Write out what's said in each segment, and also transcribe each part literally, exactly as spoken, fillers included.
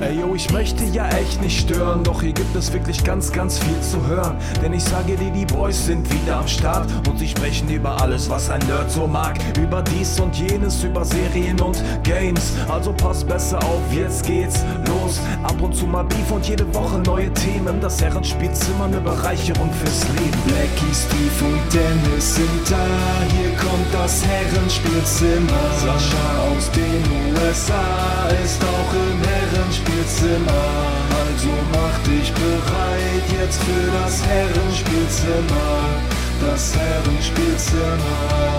Ey yo, ich möchte ja echt nicht stören, doch hier gibt es wirklich ganz, ganz viel zu hören. Denn ich sage dir, die Boys sind wieder am Start und sie sprechen über alles, was ein Nerd so mag. Über dies und jenes, über Serien und Games. Also pass besser auf, jetzt geht's los. Ab und zu mal Beef und jede Woche neue Themen. Das Herrenspielzimmer, eine Bereicherung fürs Leben. Blackie, Steve und Dennis sind da, hier kommt das Herrenspielzimmer. Sascha aus den U S A ist auch im Herrenspielzimmer. Also mach dich bereit jetzt für das Herrenspielzimmer. Das Herrenspielzimmer.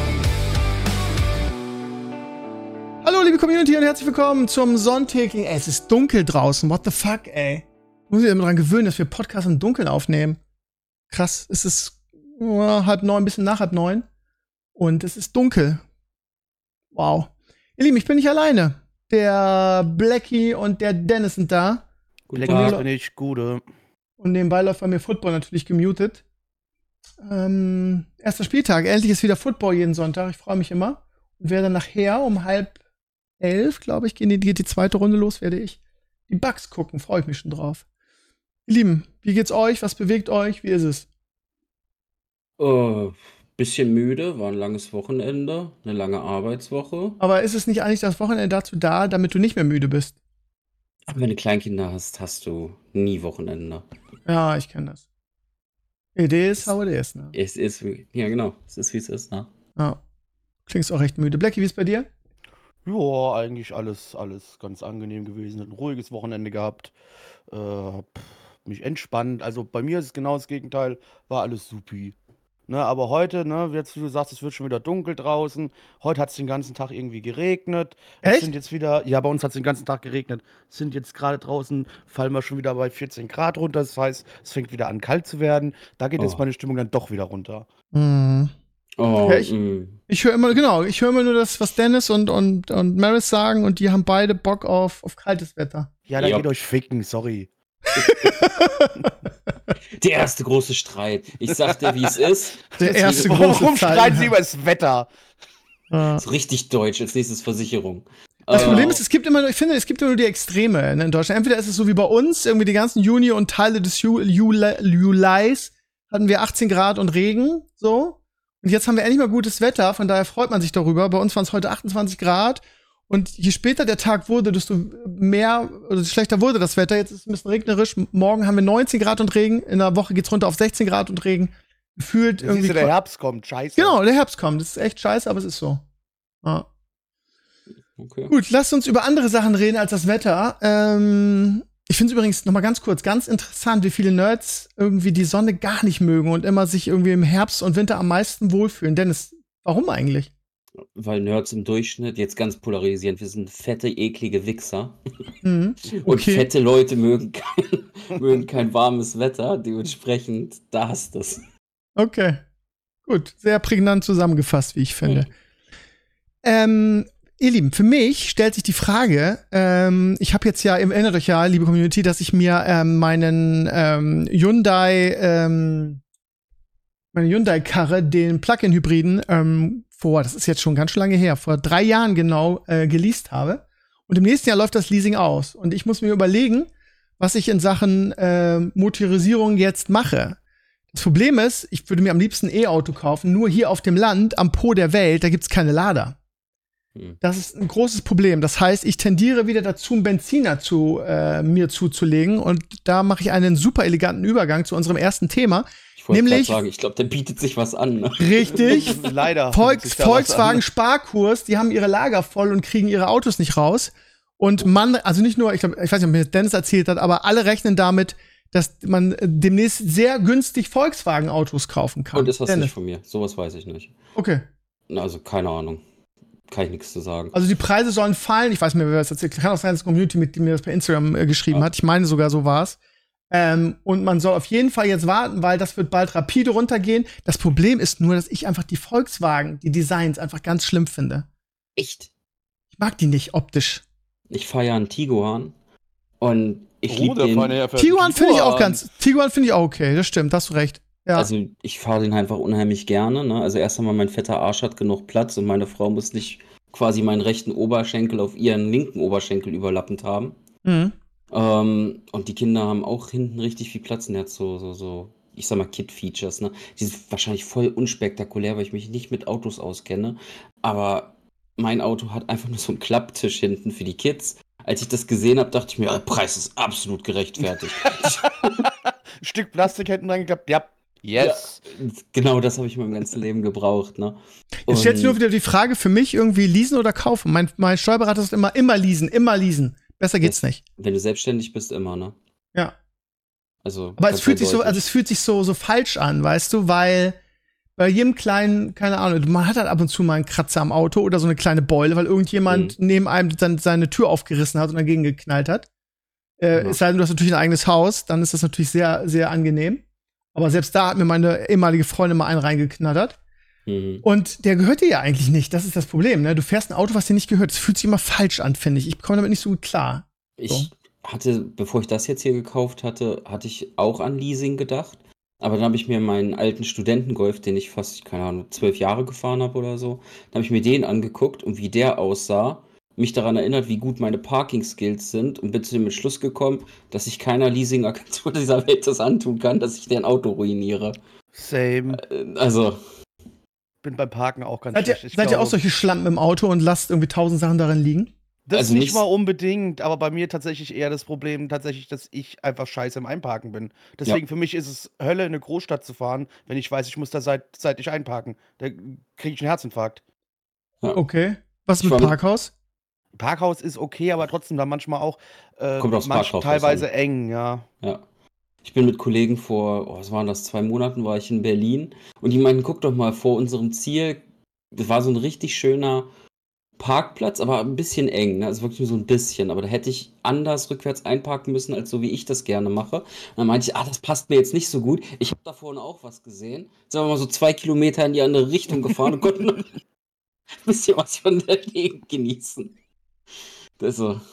Hallo liebe Community und herzlich willkommen zum sonntäglichen... Ey, es ist dunkel draußen, what the fuck, ey. Ich muss mich immer daran gewöhnen, dass wir Podcasts im Dunkeln aufnehmen. Krass, es ist uh, halb neun, ein bisschen nach halb neun. Und es ist dunkel. Wow. Ihr Lieben, ich bin nicht alleine. Der Blackie und der Dennis sind da. Guten Tag, bin ich, Gude. Und nebenbei läuft bei mir Football natürlich gemutet. Ähm, erster Spieltag, endlich ist wieder Football jeden Sonntag. Ich freue mich immer. Und werde nachher um halb elf, glaube ich, geht die, geht die zweite Runde los, werde ich die Bucks gucken. Freue ich mich schon drauf. Ihr Lieben, wie geht's euch? Was bewegt euch? Wie ist es? Äh, bisschen müde, war ein langes Wochenende, eine lange Arbeitswoche. Aber ist es nicht eigentlich das Wochenende dazu da, damit du nicht mehr müde bist? Aber wenn du Kleinkinder hast, hast du nie Wochenende. Ja, ich kenne das. It is how it is, ne? Es ist, wie- ja genau, es ist wie es ist, ne? Ja. Klingst auch recht müde. Blackie, wie ist bei dir? Ja, eigentlich alles, alles ganz angenehm gewesen. Ein ruhiges Wochenende gehabt. Äh, hab mich entspannt. Also bei mir ist es genau das Gegenteil. War alles supi. Ne, aber heute, ne, jetzt wie du sagst, es wird schon wieder dunkel draußen. Heute hat es den ganzen Tag irgendwie geregnet. Es Echt? sind jetzt wieder, ja, bei uns hat es den ganzen Tag geregnet. Es sind jetzt gerade draußen, fallen wir schon wieder bei vierzehn Grad runter. Das heißt, es fängt wieder an kalt zu werden. Da geht jetzt Oh. meine Stimmung dann doch wieder runter. Mhm. Oh, Ja, ich- mh. Ich höre immer, genau, ich höre immer nur das, was Dennis und, und, und Maris sagen und die haben beide Bock auf, auf kaltes Wetter. Ja, dann Ja. geht euch ficken, sorry. Der erste große Streit. Ich sag dir, wie es ist. Der erste Deswegen- große Warum Zeit. streiten sie über das Wetter? Ja. So richtig deutsch, als nächstes Versicherung. Das Äh, Problem ist, es gibt immer, ich finde, es gibt immer nur die Extreme in Deutschland. Entweder ist es so wie bei uns, irgendwie die ganzen Juni und Teile des Ju- Juli, Julis hatten wir achtzehn Grad und Regen, so. Und jetzt haben wir endlich mal gutes Wetter, von daher freut man sich darüber. Bei uns waren es heute achtundzwanzig Grad. Und je später der Tag wurde, desto mehr oder schlechter wurde das Wetter. Jetzt ist es ein bisschen regnerisch. Morgen haben wir neunzehn Grad und Regen. In der Woche geht's runter auf sechzehn Grad und Regen. Gefühlt Siehst irgendwie. du, der Herbst kommt, scheiße. Genau, der Herbst kommt. Das ist echt scheiße, aber es ist so. Ja. okay. Gut, lasst uns über andere Sachen reden als das Wetter. Ähm, ich finde es übrigens noch mal ganz kurz ganz interessant, wie viele Nerds irgendwie die Sonne gar nicht mögen und immer sich irgendwie im Herbst und Winter am meisten wohlfühlen. Dennis, warum eigentlich? Weil Nerds im Durchschnitt jetzt ganz polarisierend, wir sind fette, eklige Wichser. Mhm. Und Okay. fette Leute mögen kein, mögen kein warmes Wetter, dementsprechend, da hast du's. Okay. Gut, sehr prägnant zusammengefasst, wie ich finde. Ähm, ihr Lieben, für mich stellt sich die Frage, ähm, ich habe jetzt ja, ihr erinnert euch ja, liebe Community, dass ich mir ähm, meinen ähm, Hyundai, ähm, meine Hyundai-Karre, den Plug-in-Hybriden, ähm, vor, das ist jetzt schon ganz schön lange her, vor drei Jahren genau äh, geleast habe. Und im nächsten Jahr läuft das Leasing aus. Und ich muss mir überlegen, was ich in Sachen äh, Motorisierung jetzt mache. Das Problem ist, ich würde mir am liebsten ein E-Auto kaufen, nur hier auf dem Land, am Po der Welt, da gibt's keine Lader. Hm. Das ist ein großes Problem. Das heißt, ich tendiere wieder dazu, einen Benziner zu äh, mir zuzulegen. Und da mache ich einen super eleganten Übergang zu unserem ersten Thema. Ich wollte gerade Nämlich- sagen, ich glaube, der bietet sich was an. Ne? Richtig. Leider. Volks, Sich da was Volkswagen an. Sparkurs, die haben ihre Lager voll und kriegen ihre Autos nicht raus. Und man, also nicht nur, ich glaube, ich weiß nicht, ob mir Dennis erzählt hat, aber alle rechnen damit, dass man äh, demnächst sehr günstig Volkswagen-Autos kaufen kann. Und ist das Dennis. nicht von mir? Sowas weiß ich nicht. Okay. Na, Also, keine Ahnung. Kann ich nichts zu sagen. Also die Preise sollen fallen. Ich weiß nicht mehr, wer das erzählt. Kann auch sein, dass die Community, mit die mir das bei Instagram äh, geschrieben Ja. hat. Ich meine sogar, so war's. Ähm, und man soll auf jeden Fall jetzt warten, weil das wird bald rapide runtergehen. Das Problem ist nur, dass ich einfach die Volkswagen, die Designs einfach ganz schlimm finde. Echt? Ich mag die nicht optisch. Ich fahre ja einen Tiguan und ich Oh, liebe der den. feine Herr fährt Tiguan finde ich auch Tiguan. ganz, Tiguan finde ich auch okay, das stimmt, hast du recht. Ja. Also ich fahre den einfach unheimlich gerne. Ne? Also erst einmal, mein fetter Arsch hat genug Platz und meine Frau muss nicht quasi meinen rechten Oberschenkel auf ihren linken Oberschenkel überlappend haben. Mhm. Ähm, und die Kinder haben auch hinten richtig viel Platz und der hat so, so, so, ich sag mal, Kid-Features, ne? Die sind wahrscheinlich voll unspektakulär, weil ich mich nicht mit Autos auskenne. Aber mein Auto hat einfach nur so einen Klapptisch hinten für die Kids. Als ich das gesehen habe, dachte ich mir, der Preis ist absolut gerechtfertigt. Ein Stück Plastik hinten reingeklappt. Ja, yes. Ja, genau das habe ich mein ganzes Leben gebraucht, ne? Jetzt stellt sich nur Und wieder die Frage für mich, irgendwie leasen oder kaufen. Mein, mein Steuerberater sagt immer, immer leasen, immer leasen. Besser geht's das, nicht. wenn du selbstständig bist, immer, ne? Ja. Also Aber es ganz fühlt sich so, also eindeutig. es fühlt sich so, so falsch an, weißt du, weil bei jedem kleinen, keine Ahnung, man hat halt ab und zu mal einen Kratzer am Auto oder so eine kleine Beule, weil irgendjemand Mhm. neben einem dann seine Tür aufgerissen hat und dagegen geknallt hat. Äh, Ja. Es sei denn, du hast natürlich ein eigenes Haus, dann ist das natürlich sehr, sehr angenehm. Aber selbst da hat mir meine ehemalige Freundin mal einen reingeknattert. Mhm. Und der gehört dir ja eigentlich nicht. Das ist das Problem, ne? Du fährst ein Auto, was dir nicht gehört. Das fühlt sich immer falsch an, finde ich. Ich komme damit nicht so gut klar. Ich hatte, bevor ich das jetzt hier gekauft hatte, hatte ich auch an Leasing gedacht. Aber dann habe ich mir meinen alten Studentengolf, den ich fast, keine Ahnung, zwölf Jahre gefahren habe oder so, dann habe ich mir den angeguckt und wie der aussah, mich daran erinnert, wie gut meine Parking-Skills sind und bin zu dem Entschluss gekommen, dass ich keiner Leasing-Agentur dieser Welt das antun kann, dass ich deren Auto ruiniere. Same. Äh, Also, Bin beim Parken auch ganz Seid ihr, schlecht. Ich seid ihr auch glaube, solche Schlampen im Auto und lasst irgendwie tausend Sachen darin liegen? das also nicht nicht- mal unbedingt, aber bei mir tatsächlich eher das Problem, tatsächlich, dass ich einfach scheiße im Einparken bin. Deswegen für mich ist es Hölle, in eine Großstadt zu fahren, wenn ich weiß, ich muss da seit, seitlich einparken. Da kriege ich einen Herzinfarkt. ja. Okay. Was Ich mit war mit- Parkhaus? Parkhaus ist okay, aber trotzdem dann manchmal auch äh, Kommt aufs manch, Parkhaus teilweise an. eng, ja. Ja. Ich bin mit Kollegen vor, oh, was waren das, zwei Monaten war ich in Berlin und die meinten, guck doch mal, vor unserem Ziel, das war so ein richtig schöner Parkplatz, aber ein bisschen eng, ne? Also wirklich nur so ein bisschen, aber da hätte ich anders rückwärts einparken müssen, als so wie ich das gerne mache. Und dann meinte ich, ah, das passt mir jetzt nicht so gut. Ich habe da vorne auch was gesehen. Sind wir mal so zwei Kilometer in die andere Richtung gefahren und konnten noch ein bisschen was von der Gegend genießen. Das ist so.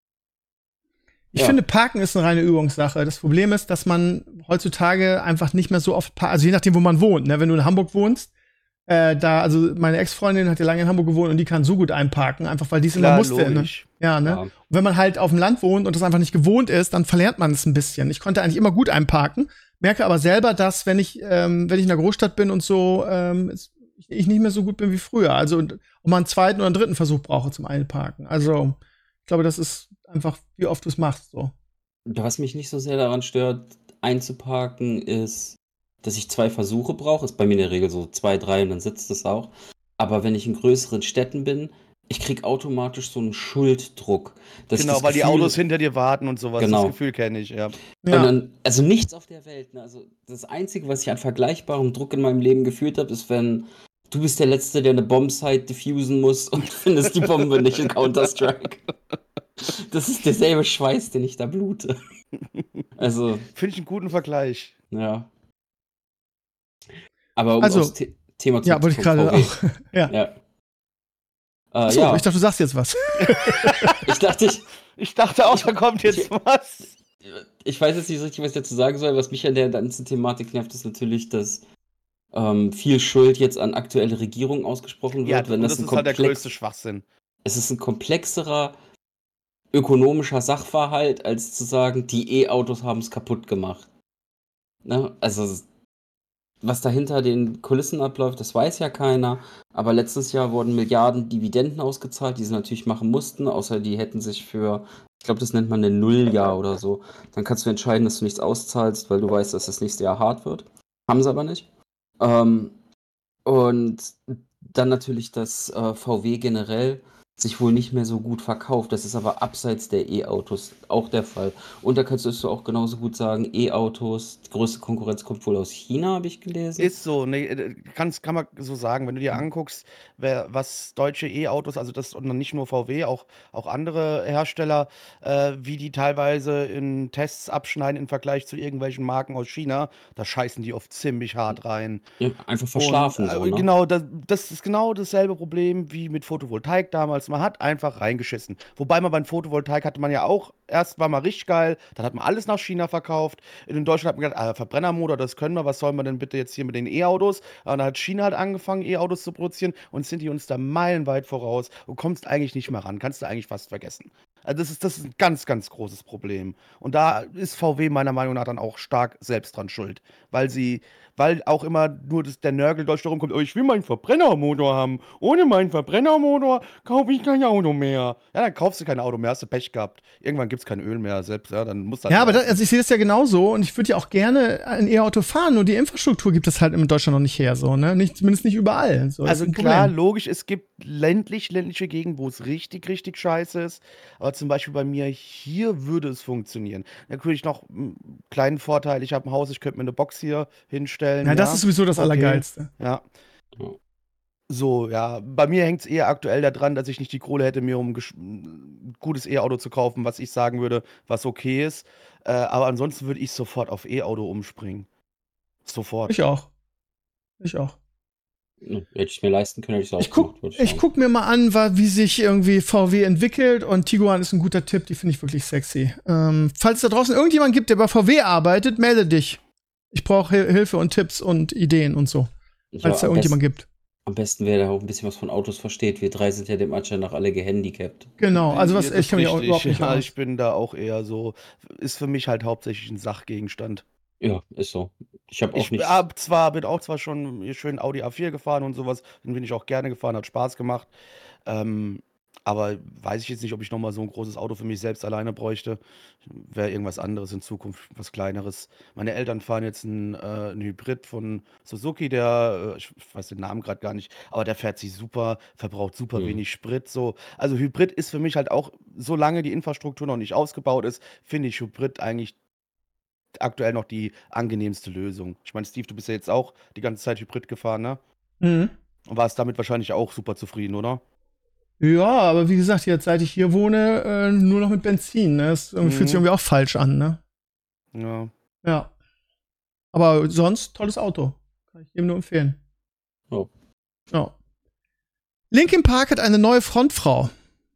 Ich Ja. finde, Parken ist eine reine Übungssache. Das Problem ist, dass man heutzutage einfach nicht mehr so oft parkt. Also je nachdem, wo man wohnt. Ne? Wenn du in Hamburg wohnst, äh, da, also meine Ex-Freundin hat ja lange in Hamburg gewohnt und die kann so gut einparken, einfach weil die es immer Klar, musste. Ne? logisch. Ja, ne? Ja. Und wenn man halt auf dem Land wohnt und das einfach nicht gewohnt ist, dann verlernt man es ein bisschen. Ich konnte eigentlich immer gut einparken, merke aber selber, dass wenn ich, ähm, wenn ich in der Großstadt bin und so, ähm, es- ich nicht mehr so gut bin wie früher. Also und, und mal einen zweiten oder einen dritten Versuch brauche zum Einparken. Also ich glaube, das ist einfach, wie oft du es machst. So. Was mich nicht so sehr daran stört, einzuparken, ist, dass ich zwei Versuche brauche. Ist bei mir in der Regel so zwei, drei und dann sitzt es auch. Aber wenn ich in größeren Städten bin, ich krieg automatisch so einen Schulddruck. Dass ich Genau, das weil die Gefühl- Autos hinter dir warten und sowas. Genau. Das Gefühl kenne ich, ja. Und Ja. dann, also nichts auf der Welt. Ne? Also das Einzige, was ich an vergleichbarem Druck in meinem Leben gefühlt habe, ist, wenn du bist der Letzte, der eine Bombsite diffusen muss und findest die Bombe nicht in Counter-Strike. Das ist derselbe Schweiß, den ich da blute. Also, Finde ich einen guten Vergleich. ja. Aber um Also, aufs The Thema Ja, wollte ich gerade zurückzukommen, auch. ja. Ja. Äh, Achso, ja, ich dachte, du sagst jetzt was. ich dachte, ich, Ich dachte auch, da kommt jetzt Ich- was. ich weiß jetzt nicht so richtig, was ich dazu sagen soll. Was mich an der ganzen Thematik nervt, ist natürlich, dass ähm, viel Schuld jetzt an aktuelle Regierungen ausgesprochen wird. Ja, wenn und das, das ein ist halt der komplex, größte Schwachsinn. es ist ein komplexerer ökonomischer Sachverhalt, als zu sagen, die E-Autos haben es kaputt gemacht. Ne? Also, was dahinter den Kulissen abläuft, das weiß ja keiner. Aber letztes Jahr wurden Milliarden Dividenden ausgezahlt, die sie natürlich machen mussten, außer die hätten sich für, ich glaube, das nennt man ein Nulljahr oder so. Dann kannst du entscheiden, dass du nichts auszahlst, weil du weißt, dass das nächste Jahr hart wird. Haben sie aber nicht. Ähm, und dann natürlich, dass äh, V W generell sich wohl nicht mehr so gut verkauft. Das ist aber abseits der E-Autos auch der Fall. Und da kannst du auch genauso gut sagen, E-Autos, die größte Konkurrenz kommt wohl aus China, habe ich gelesen. Ist so, ne, äh, kann's, kann man so sagen. Wenn du dir anguckst, wer, was deutsche E-Autos, also das und nicht nur V W, auch, auch andere Hersteller, äh, wie die teilweise in Tests abschneiden im Vergleich zu irgendwelchen Marken aus China, da scheißen die oft ziemlich hart rein. Ja, einfach verschlafen. Und, äh, so, ne? Genau, das, das ist genau dasselbe Problem wie mit Photovoltaik damals. Man hat einfach reingeschissen. Wobei man beim Photovoltaik hatte man ja auch erst war mal richtig geil, dann hat man alles nach China verkauft. In Deutschland hat man gedacht, ah, Verbrennermotor, das können wir, was soll man denn bitte jetzt hier mit den E-Autos? Und dann hat China halt angefangen, E-Autos zu produzieren und sind die uns da meilenweit voraus und kommst eigentlich nicht mehr ran, kannst du eigentlich fast vergessen. Also das ist, das ist ein ganz, ganz großes Problem. Und da ist V W meiner Meinung nach dann auch stark selbst dran schuld, weil sie, weil auch immer nur das, der Nörgel Deutsch darum kommt, oh, ich will meinen Verbrennermotor haben. Ohne meinen Verbrennermotor kaufe ich kein Auto mehr. Ja, dann kaufst du kein Auto mehr, hast du Pech gehabt. Irgendwann gibt es kein Öl mehr, selbst, ja, dann muss das Ja, aber das, laufen. also ich sehe das ja genauso und ich würde ja auch gerne ein E-Auto fahren, nur die Infrastruktur gibt es halt in Deutschland noch nicht her, so, ne? Nicht, zumindest nicht überall. So, das Also ist ein klar, Problem. logisch, es gibt ländlich, ländliche Gegenden, wo es richtig, richtig scheiße ist. Aber zum Beispiel bei mir hier würde es funktionieren. Natürlich noch einen kleinen Vorteil, ich habe ein Haus, ich könnte mir eine Box hier hinstellen, Ja, das ja. ist sowieso das Okay, Allergeilste. ja. Ja. So, ja. Bei mir hängt es eher aktuell daran, dass ich nicht die Kohle hätte, mir um gesch- ein gutes E-Auto zu kaufen, was ich sagen würde, was okay ist. Äh, aber ansonsten würde ich sofort auf E-Auto umspringen. Sofort. Ich auch. Ich auch. Ja, hätte ich mir leisten können, hätte ich es Ich auch guck, gemacht, würde ich ich sagen. guck mir mal an, wa- wie sich irgendwie V W entwickelt und Tiguan ist ein guter Tipp, die finde ich wirklich sexy. Ähm, falls es da draußen irgendjemand gibt, der bei V W arbeitet, melde dich. Ich brauche Hil- Hilfe und Tipps und Ideen und so. Ja, Falls es da am, irgendjemand best, gibt. am besten, wer da auch ein bisschen was von Autos versteht. Wir drei sind ja dem Anschein nach alle gehandicapt. Genau, also was, Ja, das ich ist kann mich auch richtig. überhaupt nicht Ja, aus. ich bin da auch eher so, ist für mich halt hauptsächlich ein Sachgegenstand. Ja, ist so. Ich habe auch Ich nichts. hab zwar, bin auch zwar schon hier schön Audi A vier gefahren und sowas, den bin ich auch gerne gefahren, hat Spaß gemacht. Ähm, aber weiß ich jetzt nicht, ob ich nochmal so ein großes Auto für mich selbst alleine bräuchte. Wäre irgendwas anderes in Zukunft, was Kleineres. Meine Eltern fahren jetzt einen, äh, 'n Hybrid von Suzuki, der, äh, ich weiß den Namen gerade gar nicht, aber der fährt sich super, verbraucht super Hm. wenig Sprit. So. Also Hybrid ist für mich halt auch, solange die Infrastruktur noch nicht ausgebaut ist, finde ich Hybrid eigentlich aktuell noch die angenehmste Lösung. Ich meine, Steve, du bist ja jetzt auch die ganze Zeit Hybrid gefahren, ne? Mhm. Und warst damit wahrscheinlich auch super zufrieden, oder? Ja, aber wie gesagt, jetzt seit ich hier wohne, äh, nur noch mit Benzin. Ne? Das irgendwie fühlt sich Mhm. irgendwie auch falsch an, ne? Ja. Ja. Aber sonst tolles Auto. Kann ich jedem nur empfehlen. Ja. Ja. Linkin Park hat eine neue Frontfrau.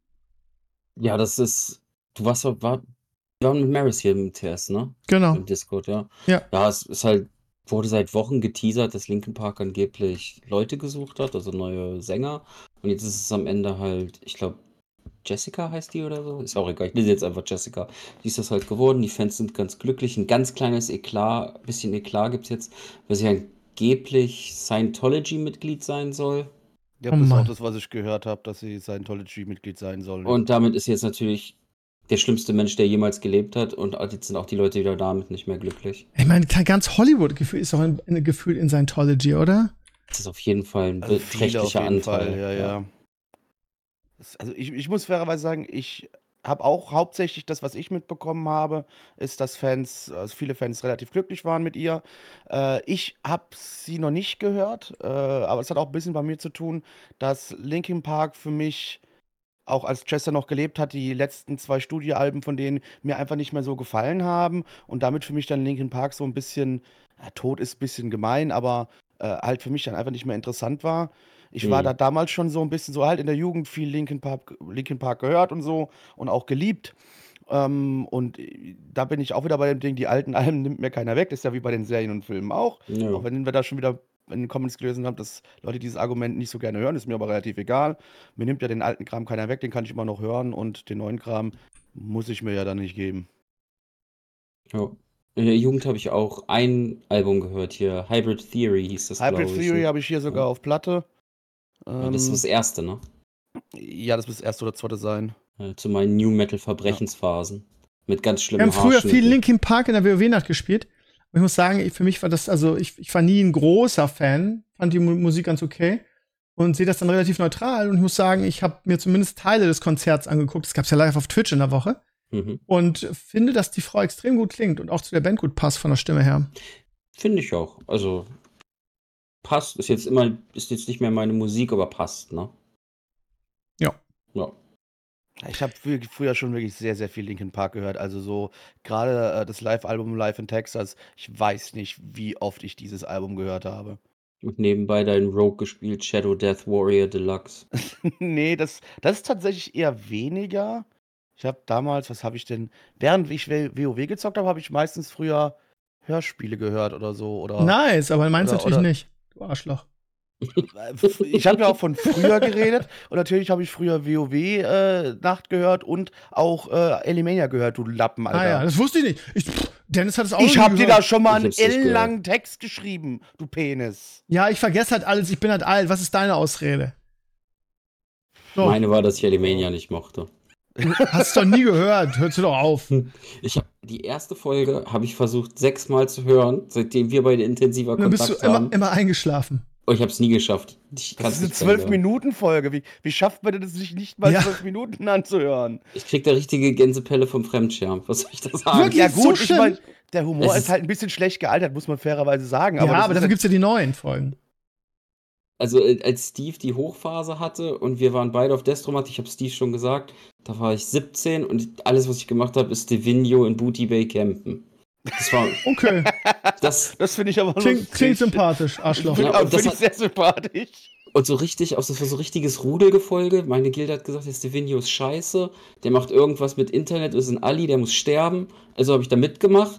Ja, das ist. Du warst ja, war, wir waren mit Maris hier im T S, ne? Genau. Im Discord, ja. Ja. Ja, es ist halt, wurde seit Wochen geteasert, dass Linkin Park angeblich Leute gesucht hat, also neue Sänger. Und jetzt ist es am Ende halt, ich glaube, Jessica heißt die oder so? Ist auch egal, ich lese jetzt einfach Jessica. Die ist das halt geworden, die Fans sind ganz glücklich. Ein ganz kleines Eklat, bisschen Eklat gibt es jetzt, weil sie angeblich Scientology-Mitglied sein soll. Ja, Oh das ist auch Mann. das, was ich gehört habe, dass sie Scientology-Mitglied sein sollen. Ja. Und damit ist jetzt natürlich der schlimmste Mensch, der jemals gelebt hat. Und jetzt sind auch die Leute wieder damit nicht mehr glücklich. Ich meine, ganz Hollywood-Gefühl ist doch ein, ein Gefühl in Scientology, oder? Das ist auf jeden Fall ein Also viele auf beträchtlicher jeden Anteil. Fall, ja, ja. Das, also ich, ich muss fairerweise sagen, ich habe auch hauptsächlich das, was ich mitbekommen habe, ist, dass Fans, also viele Fans relativ glücklich waren mit ihr. Äh, ich habe sie noch nicht gehört, äh, aber es hat auch ein bisschen bei mir zu tun, dass Linkin Park für mich, auch als Chester noch gelebt hat, die letzten zwei Studioalben von denen mir einfach nicht mehr so gefallen haben und damit für mich dann Linkin Park so ein bisschen, ja, tot ist ein bisschen gemein, aber äh, halt für mich dann einfach nicht mehr interessant war. Ich war Hm. da damals schon so ein bisschen so halt in der Jugend viel Linkin Park, Linkin Park gehört und so und auch geliebt. Ähm, und äh, da bin ich auch wieder bei dem Ding, die alten Alben nimmt mir keiner weg. Das ist ja wie bei den Serien und Filmen auch. Ja. Auch wenn wir da schon wieder in den Comments gelesen haben, dass Leute dieses Argument nicht so gerne hören, ist mir aber relativ egal. Mir nimmt ja den alten Kram keiner weg, den kann ich immer noch hören und den neuen Kram muss ich mir ja dann nicht geben. Ja. In der Jugend habe ich auch ein Album gehört hier. Hybrid Theory hieß das, Hybrid glaube ich. Theory habe ich hier sogar Ja. auf Platte. Ja, das ist Ähm, das erste, ne? ja, das wird das erste oder zweite sein. Äh, Zu meinen New Metal Verbrechensphasen. Mit ganz Wir schlimmen haben früher viel Haarschnitten. Linkin Park in der WoW-Nacht gespielt. Und ich muss sagen, ich, für mich war das, also ich, ich war nie ein großer Fan, fand die Mu- Musik ganz okay und sehe das dann relativ neutral. Und ich muss sagen, ich habe mir zumindest Teile des Konzerts angeguckt. Das gab es ja live auf Twitch in der Woche. Mhm. Und finde, dass die Frau extrem gut klingt und auch zu der Band gut passt von der Stimme her. Finde ich auch. Also passt. Ist jetzt immer, ist jetzt nicht mehr meine Musik, aber passt, ne? Ja. Ja. Ich habe früher schon wirklich sehr, sehr viel Linkin Park gehört. Also so gerade äh, das Live-Album Live in Texas. Ich weiß nicht, wie oft ich dieses Album gehört habe. Und nebenbei deinen Rogue gespielt, Shadow Death Warrior Deluxe. Nee, das, das ist tatsächlich eher weniger. Ich habe damals, was habe ich denn, während ich WoW gezockt habe, habe ich meistens früher Hörspiele gehört oder so. Oder, Nice, aber meins oder- natürlich oder- nicht. Du Arschloch. Ich habe ja auch von früher geredet und natürlich habe ich früher WoW äh, Nacht gehört und auch äh, Elimania gehört, du Lappen, Alter. Ah ja, das wusste ich nicht. Ich, pff, Dennis hat es auch ich nie habe dir gehört. da schon mal Ich einen hab's nicht gehört. ellenlangen Text geschrieben, du Penis. Ja, ich vergesse halt alles, ich bin halt alt. Was ist deine Ausrede? So, Meine war, dass ich Alimania nicht mochte. hast du doch nie gehört. Hörst du doch auf. Ich habe die erste Folge habe ich versucht sechsmal zu hören, seitdem wir beide intensiver Und dann bist du Kontakt immer, haben. immer eingeschlafen. Oh, ich habe es nie geschafft. Ich Das kann's ist eine nicht zu Ende hören. zwölf-Minuten-Folge. Wie, wie schafft man denn das, sich nicht mal Ja. zwölf Minuten anzuhören? Ich krieg da richtige Gänsepelle vom Fremdschirm. Was soll ich da sagen? Wirklich? Ja, so gut, ich schlimm? meine, der Humor Es ist ist- halt ein bisschen schlecht gealtert, muss man fairerweise sagen. Ja, Aber, das aber ist dafür ja- gibt's ja die neuen Folgen. Also äh, als Steve die Hochphase hatte und wir waren beide auf Destromat, ich habe Steve schon gesagt, da war ich siebzehn und alles, was ich gemacht habe, ist Divino in Booty Bay campen. Das war Okay, das Das finde ich aber klingt, lustig. klingt sympathisch, Arschloch. Ja, Ja, und das finde ich hat- sehr sympathisch. und so richtig, auch das war so richtiges Rudelgefolge. Meine Gilde hat gesagt, der Divino ist scheiße, der macht irgendwas mit Internet, ist ein Ali, der muss sterben. Also habe ich da mitgemacht.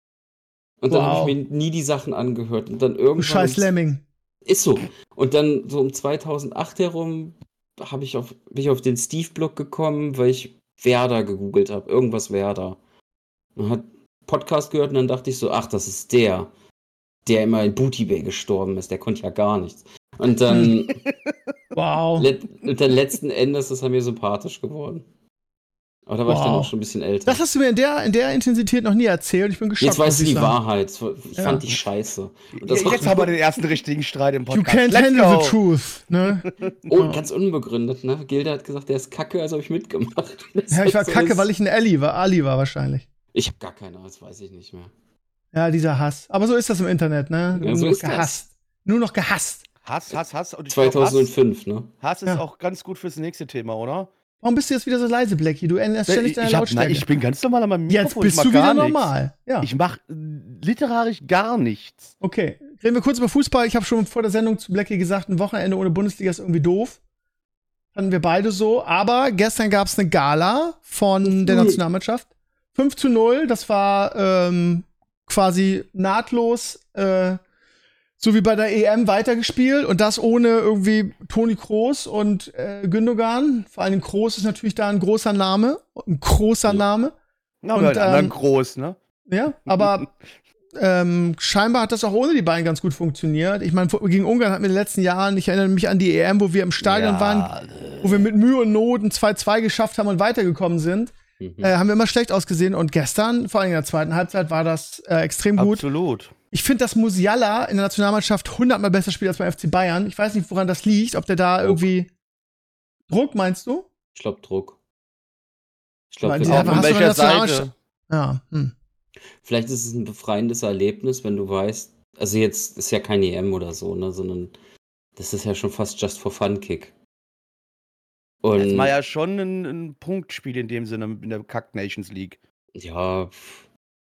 Und dann Wow. habe ich mir nie die Sachen angehört und dann Du irgendwann scheiß Lemming. Ist so. Und dann so um zweitausendacht herum habe ich auf, bin ich auf den Steve-Blog gekommen, weil ich Werder gegoogelt habe. Irgendwas Werder. Man hat Podcast gehört und dann dachte ich so, ach, das ist der, der immer in Booty Bay gestorben ist. Der konnte ja gar nichts. Und dann, Wow. let, und dann letzten Endes ist er mir sympathisch geworden. Aber da war ich dann Wow. auch schon ein bisschen älter. Das hast du mir in der, in der Intensität noch nie erzählt. Ich bin geschockt. Jetzt weißt muss du ich die sagen. Wahrheit. Ich Ja. fand die scheiße. Und das Ja, jetzt war- haben wir den ersten richtigen Streit im You Podcast. can't Let's handle go. the truth. Ne? Oh, Ja. ganz unbegründet, ne? Gilde hat gesagt, der ist kacke, also habe ich mitgemacht. Ja, ich war kacke, weil ich ein Ali war. Ali war wahrscheinlich. Ich habe gar keine, das weiß ich nicht mehr. Ja, dieser Hass. Aber so ist das im Internet, ne? Ja, so Nur noch ist das. gehasst. Nur noch gehasst. Hass, Hass, Hass. Und ich glaub, Hass, zweitausendfünf, ne? Hass ist Ja. auch ganz gut fürs nächste Thema, oder? Warum bist du jetzt wieder so leise, Blackie? Du änderst ständig ich, deine ich, hab, Lautstärke. nein, ich bin ganz normal an meinem Jetzt Mikrofon. bist ich mach du wieder gar nichts. normal. Ja. Ich mache literarisch gar nichts. Okay. Reden wir kurz über Fußball. Ich habe schon vor der Sendung zu Blackie gesagt, ein Wochenende ohne Bundesliga ist irgendwie doof. Fanden wir beide so. Aber gestern gab es eine Gala von der Nationalmannschaft. fünf zu null. Das war ähm, quasi nahtlos, äh, so wie bei der E M weitergespielt. Und das ohne irgendwie Toni Kroos und äh, Gündogan. Vor allem Kroos ist natürlich da ein großer Name. Ein großer Ja. Name. Na, Und, aber anderen ähm, groß, ne? Ja, aber ähm, scheinbar hat das auch ohne die beiden ganz gut funktioniert. Ich meine, gegen Ungarn hatten wir in den letzten Jahren, ich erinnere mich an die E M, wo wir im Stadion Ja, waren, wo wir mit Mühe und Not ein zwei zwei geschafft haben und weitergekommen sind, Mhm. äh, haben wir immer schlecht ausgesehen. Und gestern, vor allem in der zweiten Halbzeit, war das äh, extrem gut. Absolut. Ich finde, dass Musiala in der Nationalmannschaft hundertmal besser spielt als beim F C Bayern. Ich weiß nicht, woran das liegt, ob der da Druck. irgendwie Druck, meinst du? Ich glaube Druck. Ich Weil glaube, die Auch einfach- von hast du welcher eine Nationalmannschaft- Seite? Ja, hm. vielleicht ist es ein befreiendes Erlebnis, wenn du weißt, also jetzt ist ja kein E M oder so, ne, sondern das ist ja schon fast just for fun Kick. Und Das war ja schon ein, ein Punktspiel in dem Sinne in der Kack Nations League. ja, pff,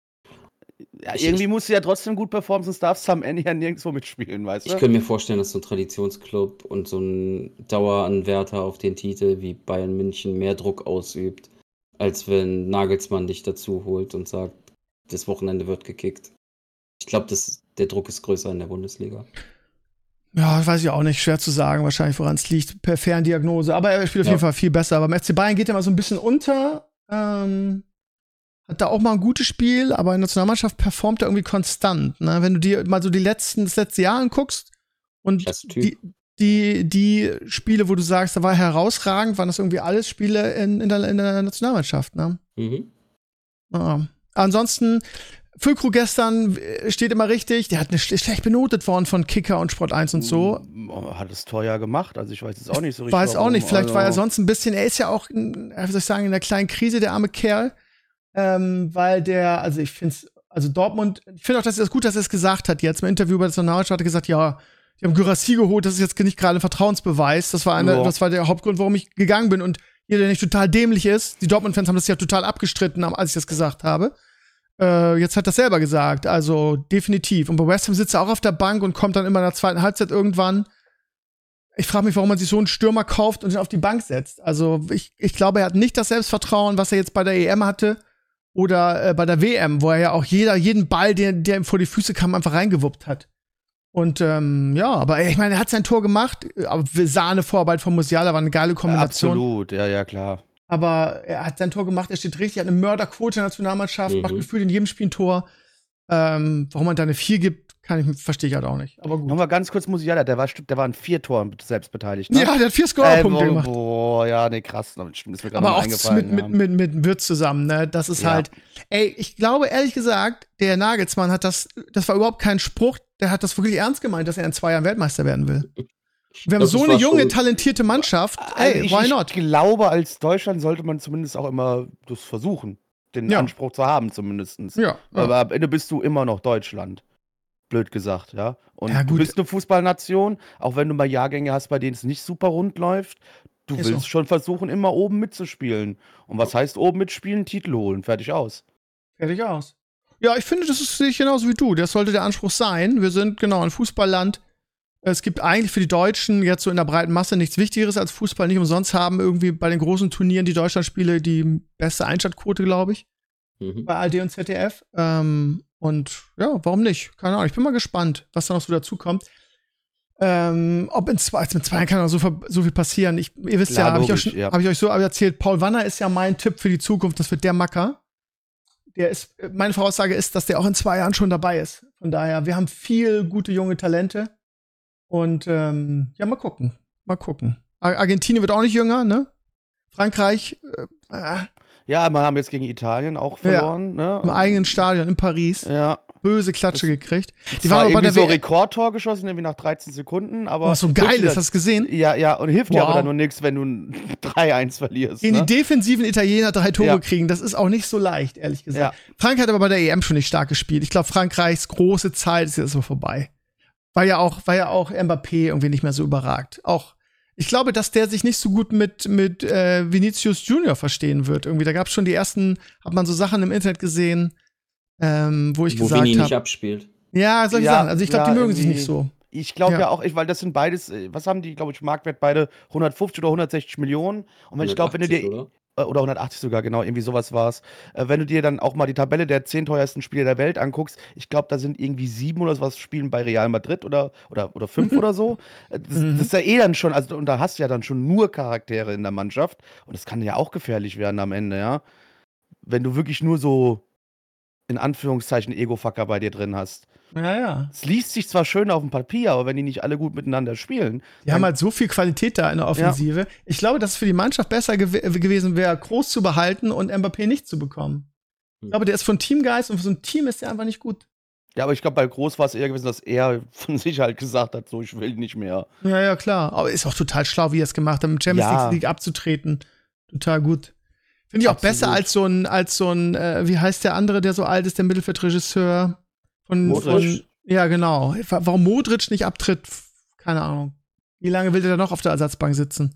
Ja, Ich- irgendwie ich- musst du ja trotzdem gut performen, sonst darfst du am Ende ja nirgendwo mitspielen, weißt ich du? könnte mir vorstellen, dass so ein Traditionsclub und so ein Daueranwärter auf den Titel wie Bayern München mehr Druck ausübt, als wenn Nagelsmann dich dazu holt und sagt, das Wochenende wird gekickt. Ich glaube, der Druck ist größer in der Bundesliga. Ja, weiß ich auch nicht. Schwer zu sagen, wahrscheinlich, woran es liegt. Per Ferndiagnose. Aber er spielt auf Ja. jeden Fall viel besser. Aber beim F C Bayern geht er mal so ein bisschen unter. Ähm, hat da auch mal ein gutes Spiel, aber in der Nationalmannschaft performt er irgendwie konstant. Ne? Wenn du dir mal so die letzten, das letzte Jahr anguckst und Klasse Typ. die, die, die Spiele, wo du sagst, da war er herausragend, waren das irgendwie alles Spiele in, in, der, in der Nationalmannschaft. Ne? Mhm. Ja. Ansonsten, Füllkrug gestern äh, steht immer richtig. Der hat eine sch schlecht benotet worden von Kicker und Sport eins und so. Hat es teuer gemacht, also ich weiß jetzt auch nicht so richtig. Weiß auch warum, nicht, vielleicht war er also- sonst ein bisschen, er ist ja auch, in- wie soll ich sagen, in einer kleinen Krise, der arme Kerl. Ähm, weil der, also ich finde es, also Dortmund, ich finde auch, dass er es gut, dass er es gesagt hat jetzt. Im Interview bei der Nationalmannschaft hat er gesagt, ja, die haben Gyrassi geholt, das ist jetzt nicht gerade ein Vertrauensbeweis. Das war, eine, Ja. das war der Hauptgrund, warum ich gegangen bin. Und jeder, der nicht total dämlich ist, die Dortmund-Fans haben das ja total abgestritten, als ich das gesagt habe. Äh, jetzt hat er das selber gesagt, also definitiv. Und bei West Ham sitzt er auch auf der Bank und kommt dann immer in der zweiten Halbzeit irgendwann. ich frage mich, warum man sich so einen Stürmer kauft und ihn auf die Bank setzt. Also ich, ich glaube, er hat nicht das Selbstvertrauen, was er jetzt bei der E M hatte oder äh, bei der W M, wo er ja auch jeder, jeden Ball, der, der ihm vor die Füße kam, einfach reingewuppt hat. Und ähm, ja, aber ich meine, er hat sein Tor gemacht, aber Sahne-Vorarbeit von Musiala war eine geile Kombination. Absolut, ja, ja, klar. Aber er hat sein Tor gemacht, er steht richtig, hat eine Mörderquote in der Nationalmannschaft, Mhm. macht gefühlt in jedem Spiel ein Tor. Ähm, warum man da eine vier gibt, kann ich, verstehe ich halt auch nicht. Aber gut. Nochmal ganz kurz Musiala, der war, der war an vier Toren selbst beteiligt, ne? Ja, der hat vier äh, Scorerpunkte boah, gemacht. boah, ja, nee, krass. Das ist mir gerade Aber mal auch eingefallen. mit, ja. mit, mit, mit Wirtz zusammen, ne? Das ist Ja. halt, ey, ich glaube ehrlich gesagt, der Nagelsmann hat das, das war überhaupt kein Spruch, der hat das wirklich ernst gemeint, dass er in zwei Jahren Weltmeister werden will. Wir haben Das so war eine junge, schon- talentierte Mannschaft, Also ey, ich, why ich not? glaube, als Deutschland sollte man zumindest auch immer das versuchen, den Ja. Anspruch zu haben, zumindest. Ja, Aber ja. am Ende bist du immer noch Deutschland. Blöd gesagt, ja. Und Ja, du gut. bist eine Fußballnation, auch wenn du mal Jahrgänge hast, bei denen es nicht super rund läuft. Du Ist willst so. schon versuchen, immer oben mitzuspielen. Und was heißt oben mitspielen? Titel holen. Fertig aus. Fertig aus. Ja, ich finde, das ist sehe ich genauso wie du. Das sollte der Anspruch sein. Wir sind genau ein Fußballland. Es gibt eigentlich für die Deutschen jetzt so in der breiten Masse nichts Wichtigeres als Fußball. Nicht umsonst haben irgendwie bei den großen Turnieren die Deutschlandspiele die beste Einschaltquote, glaube ich, Mhm. bei A R D und Z D F. Ähm, und ja, warum nicht? Keine Ahnung. Ich bin mal gespannt, was da noch so dazu kommt. Ähm, ob in zwei, also mit zwei Jahren kann noch so, ver- so viel passieren. Ich, ihr wisst Klar, ja, habe ich, euch logisch, schon- ja. hab ich euch so erzählt, Paul Wanner ist ja mein Tipp für die Zukunft. Das wird der Macker. Der ist, meine Voraussage ist, dass der auch in zwei Jahren schon dabei ist. Von daher, wir haben viel gute junge Talente. Und ähm, ja, mal gucken. Mal gucken. Ar- Argentinien wird auch nicht jünger, ne? Frankreich äh, äh, Ja, wir haben jetzt gegen Italien auch Ja. verloren. Ne? im eigenen Stadion in Paris. Ja. Böse Klatsche gekriegt. Die Zwar waren aber bei irgendwie der so W M. Rekordtor geschossen, irgendwie nach dreizehn Sekunden, aber. Was so hilft geil dir ist, hast du gesehen? Ja, ja, und hilft dir Wow. aber dann nur nichts, wenn du ein drei eins verlierst. Gegen Ne? die defensiven Italiener drei Tore Ja. kriegen, das ist auch nicht so leicht, ehrlich gesagt. Ja. Frankreich hat aber bei der E M schon nicht stark gespielt. Ich glaube, Frankreichs große Zeit ist jetzt so vorbei. Weil ja auch, weil ja auch Mbappé irgendwie nicht mehr so überragt. Auch, ich glaube, dass der sich nicht so gut mit, mit äh, Vinicius Junior verstehen wird. Irgendwie, da gab es schon die ersten, hat man so Sachen im Internet gesehen, ähm, wo ich Wo gesagt Vini nicht habe. abspielt. Ja, solche Ja, Sachen. Also ich glaube, ja, die mögen sich irgendwie- nicht so. Ich glaube Ja. ja. auch, ich, weil das sind beides, äh, was haben die, glaube ich, Marktwert beide hundertfünfzig oder hundertsechzig Millionen. Und wenn ich glaube, wenn du dir, hundertachtzig, äh, oder hundertachtzig sogar, genau, irgendwie sowas war es. Äh, wenn du dir dann auch mal die Tabelle der zehn teuersten Spieler der Welt anguckst, ich glaube, da sind irgendwie sieben oder sowas spielen bei Real Madrid oder, oder, oder fünf oder so. Äh, Das, Mhm. das ist ja eh dann schon, also und da hast du ja dann schon nur Charaktere in der Mannschaft. Und das kann ja auch gefährlich werden am Ende, ja. Wenn du wirklich nur so, in Anführungszeichen, Ego-Fucker bei dir drin hast. Ja, ja. Es liest sich zwar schön auf dem Papier, aber wenn die nicht alle gut miteinander spielen. Die haben halt so viel Qualität da in der Offensive. Ich glaube, dass es für die Mannschaft besser gew gewesen wäre, Groß zu behalten und Mbappé nicht zu bekommen. Ich glaube, der ist von Teamgeist und für so ein Team ist der einfach nicht gut. Ja, aber ich glaube, bei Groß war es eher gewesen, dass er von sich halt gesagt hat, so, ich will nicht mehr. Ja, ja, klar. Aber ist auch total schlau, wie er es gemacht hat, im Champions Ja. League abzutreten. Total gut. Finde ich auch Absolut. besser als so ein, als so ein, äh, wie heißt der andere, der so alt ist, der Mittelfeldregisseur von, Modric. von ja, genau. Wa- Warum Modric nicht abtritt, keine Ahnung. Wie lange will der da noch auf der Ersatzbank sitzen?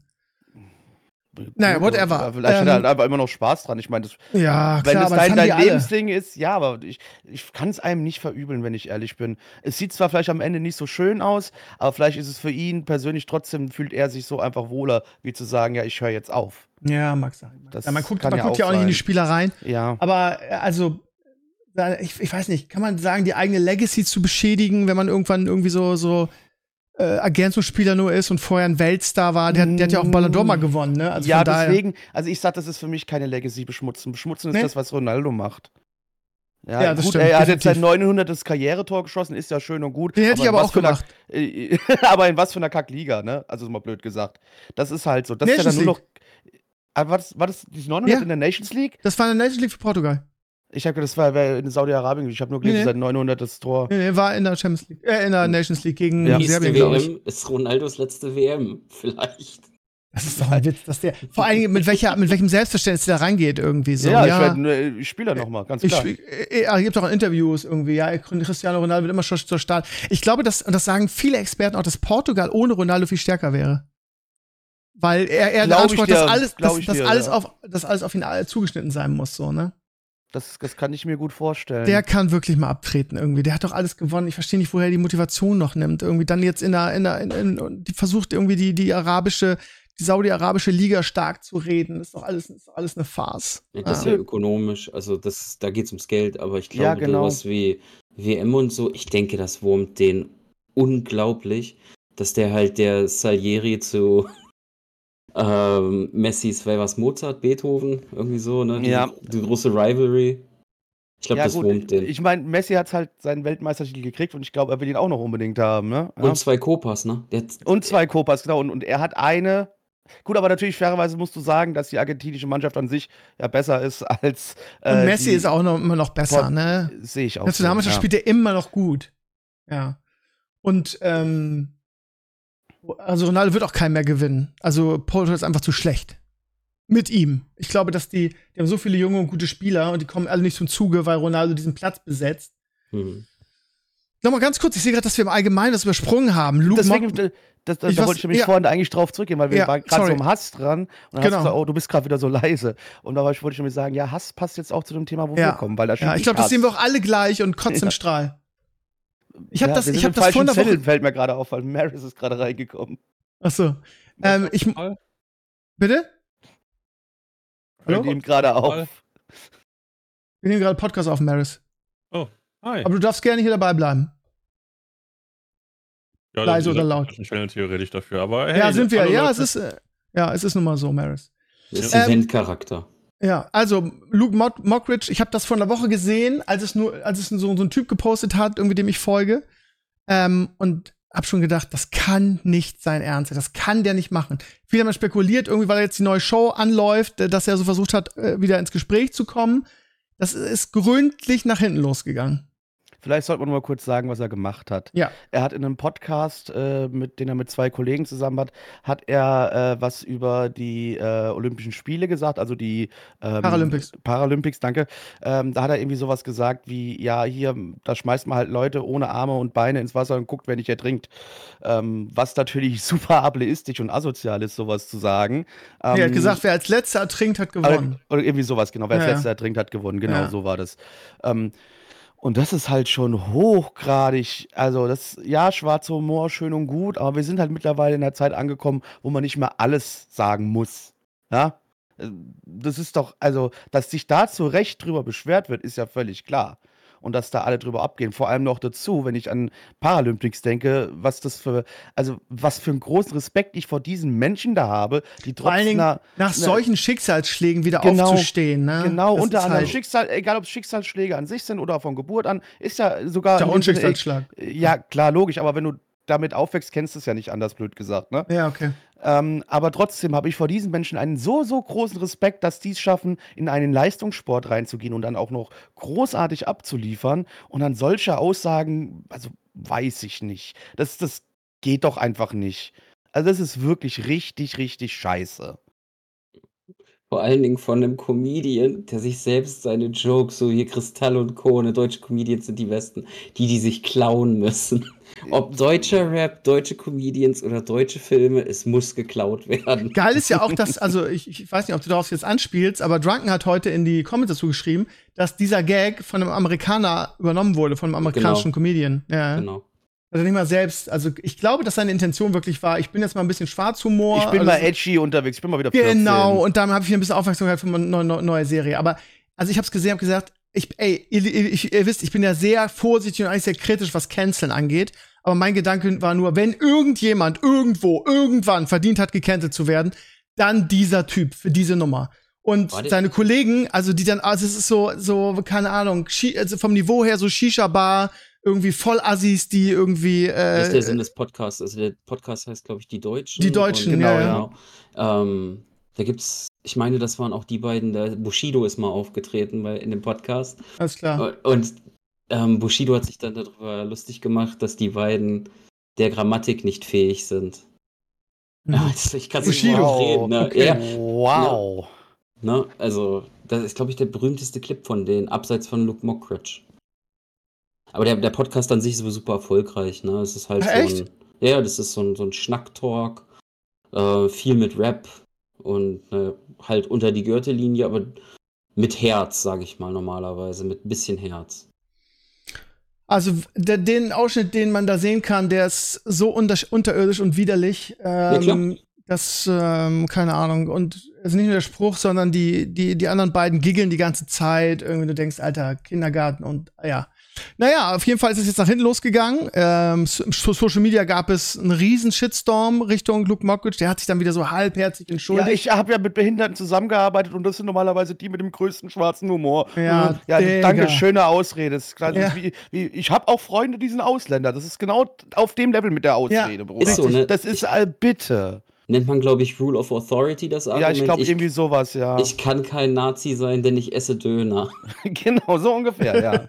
Naja, whatever. Aber Vielleicht hat Ähm, er halt einfach immer noch Spaß dran. Ich meine, das- Ja, wenn klar, es aber das dein, haben die dein alle. Lebensding ist, ja, aber ich, ich kann es einem nicht verübeln, wenn ich ehrlich bin. Es sieht zwar vielleicht am Ende nicht so schön aus, aber vielleicht ist es für ihn persönlich trotzdem, fühlt er sich so einfach wohler, wie zu sagen, ja, ich höre jetzt auf. Ja, mag sein. Das Ja, man guckt, kann man ja guckt ja auch auch nicht in die sein. Spieler rein. Ja. Aber äh, also, da- ich, ich weiß nicht, kann man sagen, die eigene Legacy zu beschädigen, wenn man irgendwann irgendwie so, so äh, Ergänzungsspieler nur ist und vorher ein Weltstar war? Der, hat- der hat ja auch einen Ballon d'Or mal gewonnen, ne? Also ja, von daher. deswegen, also ich sag, das ist für mich keine Legacy beschmutzen. Beschmutzen ist Nee. das, was Ronaldo macht. Ja, Ja, das gut, stimmt, er hat jetzt sein definitiv. neunhundertes Karrieretor geschossen, ist ja schön und gut. Den hätte ich in aber was auch für einer- gemacht. äh, aber in was für einer Kackliga, ne? Also mal blöd gesagt. Das ist halt so. Das ist ja Nations dann nur noch. Ah, war das, war das die neunhundert Ja. in der Nations League? Das war eine Nations League für Portugal. Ich habe gedacht, das war, war in Saudi-Arabien. Ich habe nur gelesen, Nee, nee. sein neunhundertes Tor. Nee, nee, war in der Champions League, äh, in der Nations League gegen Ja. Nächste Serbien, glaube ich. W M ist Ronaldos letzte W M, vielleicht. Das ist doch ein Witz, dass der, vor allen Dingen mit welcher, mit welchem Selbstverständnis der da reingeht irgendwie so. ja, ja. ich, werd, äh, ich spiele da nochmal, ganz Ich, klar. äh, er gibt auch Interviews irgendwie, ja, Cristiano Ronaldo wird immer schon zur Start. Ich glaube, dass, und das sagen viele Experten auch, dass Portugal ohne Ronaldo viel stärker wäre. Weil er, er den Glaub ich Anspruch hat, dir, dass alles, glaub dass, ich dass dir, alles ja. auf, dass alles auf ihn zugeschnitten sein muss, so, ne? Das, das kann ich mir gut vorstellen. Der kann wirklich mal abtreten irgendwie. Der hat doch alles gewonnen. Ich verstehe nicht, woher er die Motivation noch nimmt. Irgendwie dann jetzt in der, in der, in, in, die versucht irgendwie die, die arabische, die saudi-arabische Liga stark zu reden. Das ist doch alles, ist doch alles eine Farce. Ja, das ist Ja. ja ökonomisch, also das, da geht es ums Geld, aber ich Ja, glaube, genau. sowas wie W M und so, ich denke, das wurmt den unglaublich, dass der halt der Salieri zu ähm, Messis, wer was, Mozart, Beethoven, irgendwie so, ne? Die, Ja. die große Rivalry. Ich glaube, Ja, das gut. wurmt den. Ich meine, Messi hat halt seinen Weltmeistertitel gekriegt und ich glaube, er will ihn auch noch unbedingt haben, ne? Ja. Und zwei Copas, ne? Der hat, Und zwei Copas, genau. Und, und er hat eine. Gut, aber natürlich fairerweise musst du sagen, dass die argentinische Mannschaft an sich ja besser ist als. Äh, Und Messi die, ist auch noch, immer noch besser, Vor- ne? Sehe ich auch. Nationalmannschaft so, spielt er immer noch gut. Ja. Und, ähm, also Ronaldo wird auch keinen mehr gewinnen. Also Porto ist einfach zu schlecht. Mit ihm. Ich glaube, dass die, die haben so viele junge und gute Spieler und die kommen alle nicht zum Zuge, weil Ronaldo diesen Platz besetzt. hm. Nochmal ganz kurz, ich sehe gerade, dass wir im Allgemeinen das übersprungen haben. Luke Deswegen, Mock- da, das, da, Ich da was- wollte ich nämlich ja. vorhin eigentlich drauf zurückgehen, weil wir Ja, waren gerade so sorry. im Hass dran. Und dann Genau. hast du gesagt, oh, du bist gerade wieder so leise. Und da wollte ich nämlich sagen, ja, Hass passt jetzt auch zu dem Thema, wo Ja. wir kommen, weil da steht ja, ich glaube, das Hass. sehen wir auch alle gleich und kotzen Ja. im Strahl. Ich habe Ja, das, wir ich sind habe im das vor falschen einer Woche. Zettel, fällt mir gerade auf, weil Maris ist gerade reingekommen. Achso. Ähm, ich, Fall? bitte? Hallo? Wir nehmen gerade Fall. auf. Wir nehmen gerade Podcast auf, Maris. Oh, hi. Aber du darfst gerne hier dabei bleiben. Ja, leise das- oder laut? Ich bin theoretisch dafür, aber hey, ja, sind wir. hallo Ja, Leute. es ist, äh, ja, es ist nun mal so, Maris. Das ist Ähm, Eventcharakter. Ja, also Luke Mod- Mockridge, ich habe das vor einer Woche gesehen, als es nur, als es so, so ein Typ gepostet hat, irgendwie dem ich folge, ähm, und hab schon gedacht, das kann nicht sein Ernst sein, das kann der nicht machen. Viele haben spekuliert, irgendwie, weil jetzt die neue Show anläuft, äh, dass er so versucht hat, äh, wieder ins Gespräch zu kommen. Das ist gründlich nach hinten losgegangen. Vielleicht sollte man nur mal kurz sagen, was er gemacht hat. Ja. Er hat in einem Podcast, äh, mit, den er mit zwei Kollegen zusammen hat, hat er äh, was über die äh, Olympischen Spiele gesagt, also die ähm, Paralympics. Paralympics, danke. Ähm, da hat er irgendwie sowas gesagt wie, ja, hier, da schmeißt man halt Leute ohne Arme und Beine ins Wasser und guckt, wer nicht ertrinkt. Ähm, was natürlich super ableistisch und asozial ist, sowas zu sagen. Ähm, er hat gesagt, wer als letzter ertrinkt, hat gewonnen. Oder, oder irgendwie sowas, genau. Wer Ja, als ja. letzter ertrinkt, hat gewonnen. Genau, Ja. so war das. Ähm, und das ist halt schon hochgradig, also das, ja, schwarzer Humor, schön und gut, aber wir sind halt mittlerweile in der Zeit angekommen, wo man nicht mehr alles sagen muss. Ja? Äh, Das ist doch, also, dass sich da zu Recht drüber beschwert wird, ist ja völlig klar. Und dass da alle drüber abgehen. Vor allem noch dazu, wenn ich an Paralympics denke, was das für, also was für einen großen Respekt ich vor diesen Menschen da habe, die Vor allen trotz Dingen einer nach na- solchen Schicksalsschlägen wieder Genau, aufzustehen. Ne? Genau, Das unter ist anderem halt- Schicksal, egal ob es Schicksalsschläge an sich sind oder von Geburt an, ist ja sogar. Ist ja in auch ein dem Sinne- Schicksalsschlag. Ja, klar, logisch, aber wenn du damit aufwächst, kennst du es ja nicht anders, blöd gesagt, ne? Ja, okay. Ähm, aber trotzdem habe ich vor diesen Menschen einen so, so großen Respekt, dass die es schaffen, in einen Leistungssport reinzugehen und dann auch noch großartig abzuliefern. Und dann solche Aussagen, also weiß ich nicht. Das, das geht doch einfach nicht. Also, das ist wirklich richtig, richtig scheiße. Vor allen Dingen von einem Comedian, der sich selbst seine Jokes, so hier Kristall und Co., ne, deutsche Comedians sind die Besten, die, die sich klauen müssen. Ob deutscher Rap, deutsche Comedians oder deutsche Filme, es muss geklaut werden. Geil ist ja auch, dass, also ich, ich weiß nicht, ob du darauf jetzt anspielst, aber Drunken hat heute in die Comments dazu geschrieben, dass dieser Gag von einem Amerikaner übernommen wurde, von einem amerikanischen Genau. Comedian. Ja. Genau. Also nicht mal selbst, also ich glaube, dass seine Intention wirklich war, ich bin jetzt mal ein bisschen Schwarzhumor. Ich bin also mal edgy unterwegs, ich bin mal wieder vierzehn. Genau, und dann habe ich ein bisschen Aufmerksamkeit für meine neue, neue, neue Serie. Aber, also ich habe es gesehen, habe gesagt, ich, ey, ihr, ihr, ihr wisst, ich bin ja sehr vorsichtig und eigentlich sehr kritisch, was Canceln angeht. Aber mein Gedanke war nur, wenn irgendjemand irgendwo, irgendwann verdient hat, gecancelt zu werden, dann dieser Typ für diese Nummer. Und War der- seine Kollegen, also die dann, also es ist so, so, keine Ahnung, Shi- also vom Niveau her so Shisha-Bar, irgendwie Vollassis, die irgendwie, Das ist der äh, Sinn des Podcasts. Also der Podcast heißt, glaube ich, Die Deutschen. Die Deutschen, und, ja, genau, genau. Ähm, da gibt's, ich meine, das waren auch die beiden, der Bushido ist mal aufgetreten bei, in dem Podcast. alles klar. Und ähm, Bushido hat sich dann darüber lustig gemacht, dass die beiden der Grammatik nicht fähig sind. Ja, also ich kann es nicht Bushido. wow, reden. Ne? Okay. Ja, Wow. ne? Also, das ist, glaube ich, der berühmteste Clip von denen, abseits von Luke Mockridge. Aber der, der Podcast an sich ist aber super erfolgreich, ne? Es ist halt Ah, so echt? ein. Ja, das ist so ein, so ein Schnacktalk, äh, viel mit Rap und äh, halt unter die Gürtellinie, aber mit Herz, sage ich mal normalerweise, mit ein bisschen Herz. Also der, den Ausschnitt, den man da sehen kann, der ist so unter, unterirdisch und widerlich. Ähm, klar. Das, ähm, keine Ahnung. Und es ist nicht nur der Spruch, sondern die, die, die anderen beiden giggeln die ganze Zeit. Irgendwie du denkst, Alter, Kindergarten und ja. Naja, auf jeden Fall ist es jetzt nach hinten losgegangen. Ähm, so- Social Media gab es einen riesen Shitstorm Richtung Luke Mockridge. Der hat sich dann wieder so halbherzig Ja, entschuldigt. ich habe ja mit Behinderten zusammengearbeitet und das sind normalerweise die mit dem größten schwarzen Humor. Ja, Und, ja, Digga. danke, schöne Ausrede. Das ist klar, das Ja. ist wie, wie, ich habe auch Freunde, die sind Ausländer. Das ist genau auf dem Level mit der Ausrede, Bruder. Ist so, ne? Das ist, äh, bitte. Nennt man, glaube ich, Rule of Authority das Argument. Ja, ich glaube ich, irgendwie sowas, ja. ich kann kein Nazi sein, denn ich esse Döner. Genau, so ungefähr, ja.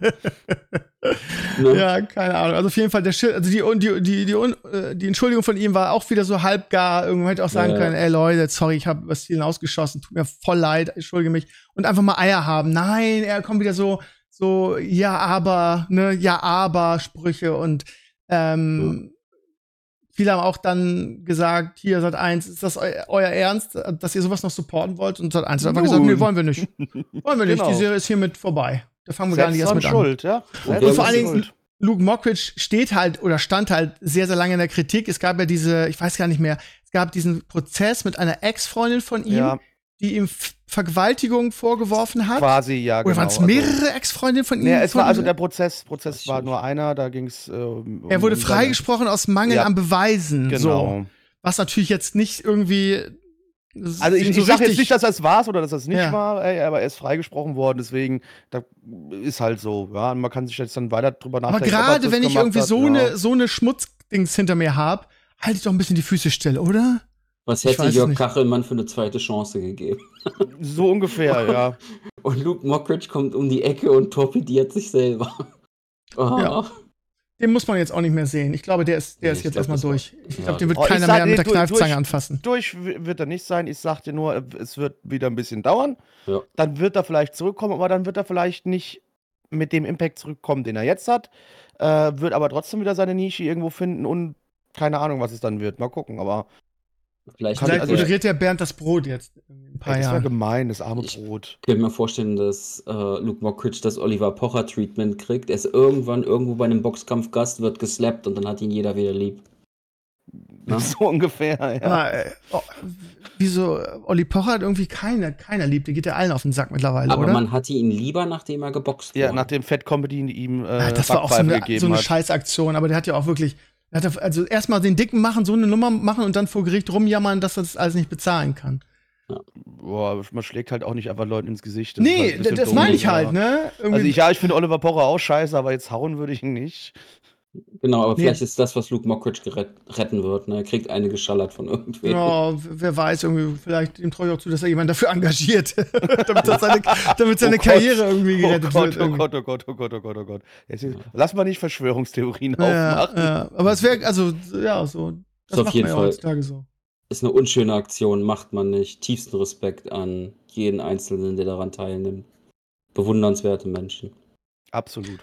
Ne? Ja, keine Ahnung. Also auf jeden Fall, der Shit, also die, die, die, die, äh, die Entschuldigung von ihm war auch wieder so halbgar. Irgendwann hätte auch sagen Ja. können, ey Leute, sorry, ich habe was Zielen ausgeschossen, tut mir voll leid, entschuldige mich. Und einfach mal Eier haben. Nein, er kommt wieder so, so, ja, aber, ne, ja, aber Sprüche und ähm, viele haben auch dann gesagt, hier, Sat eins, ist das eu euer Ernst, dass ihr sowas noch supporten wollt? Und Sat eins hat einfach gesagt, Nun. nee, wollen wir nicht. Wollen wir nicht, Genau. die Serie ist hiermit vorbei. Da fangen wir gar nicht Selbst erst dran mit an. schuld, ja. Und Und vor allen Dingen- Dingen, Luke Mockridge steht halt oder stand halt sehr, sehr lange in der Kritik. Es gab ja diese, ich weiß gar nicht mehr, es gab diesen Prozess mit einer Ex-Freundin von ihm, Ja, die ihm F- Vergewaltigung vorgeworfen hat. quasi, ja, Oder genau. waren es mehrere Ex-Freundinnen von ihm? Nee, es war von- also der Prozess, Prozess Das war stimmt. nur einer, da ging es. Ähm, er wurde um seine- freigesprochen aus Mangel Ja. an Beweisen. So. Genau. Was natürlich jetzt nicht irgendwie. Also ich, so ich sage jetzt richtig- nicht, dass das war's oder dass das nicht Ja. war, ey, aber er ist freigesprochen worden, deswegen da ist halt so, ja, und man kann sich jetzt dann weiter drüber Aber nachdenken. ob er gerade das wenn ich gemacht irgendwie hat, so ja. eine so eine Schmutzdings hinter mir habe, halte ich doch ein bisschen die Füße still, oder? Was Ich hätte weiß es Jörg nicht. Kachelmann für eine zweite Chance gegeben? So ungefähr, ja. Und Luke Mockridge kommt um die Ecke und torpediert sich selber. Oh. Ja. Den muss man jetzt auch nicht mehr sehen. Ich glaube, der ist, der Nee, ist ich jetzt glaub, erstmal das war- durch. Ich ja. glaube, den wird Oh, ich keiner sag, mehr nee, mit der du- Kneifzange durch- anfassen. Durch w- wird er nicht sein, ich sag dir nur, es wird wieder ein bisschen dauern. Ja. Dann wird er vielleicht zurückkommen, aber dann wird er vielleicht nicht mit dem Impact zurückkommen, den er jetzt hat. Äh, wird aber trotzdem wieder seine Nische irgendwo finden und keine Ahnung, was es dann wird. Mal gucken, aber Vielleicht, Kann- Vielleicht also- moderiert der Bernd das Brot jetzt in ein paar ey, das wäre Jahren. gemein, das arme Ich- Brot. Ich könnte mir vorstellen, dass äh, Luke Mockridge das Oliver Pocher-Treatment kriegt. Er ist irgendwann irgendwo bei einem Boxkampf Gast, wird geslappt und dann hat ihn jeder wieder lieb. Ne? So ungefähr, ja. Aber, äh, oh, wieso, äh, Olli Pocher hat irgendwie keiner, keiner liebt, der geht ja allen auf den Sack mittlerweile, Aber oder? man hatte ihn lieber, nachdem er geboxt Ja, wurde. nachdem Fat Comedy ihm äh, Ah, das war auch so Backpfeife eine, gegeben so eine hat. Scheißaktion, aber der hat ja auch wirklich, der hat ja- also erstmal den Dicken machen, so eine Nummer machen und dann vor Gericht rumjammern, dass er das alles nicht bezahlen kann. Boah, man schlägt halt auch nicht einfach Leuten ins Gesicht. Das ist halt Nee, ein bisschen das dumm, meine ich aber- halt, ne? Irgendwie, Also ich, ja, ich finde Oliver Pocher auch scheiße, aber jetzt hauen würde ich ihn nicht. Genau, aber Nee. vielleicht ist das, was Luke Mockridge gerett, retten wird. Ne? Er kriegt eine geschallert von irgendwem. ja, wer weiß, irgendwie, vielleicht dem traue ich auch zu, dass er jemanden dafür engagiert, damit, das seine, damit seine Oh Gott. Karriere irgendwie Oh gerettet Gott, wird. oh irgendwie. Gott, oh Gott, oh Gott, oh Gott, oh Gott. Jetzt, ist- lass mal nicht Verschwörungstheorien Ja, aufmachen. ja, aber es wäre, also, ja, so, das auf macht jeden man ja Fall. heutzutage so. Ist eine unschöne Aktion, macht man nicht. Tiefsten Respekt an jeden Einzelnen, der daran teilnimmt. Bewundernswerte Menschen. Absolut.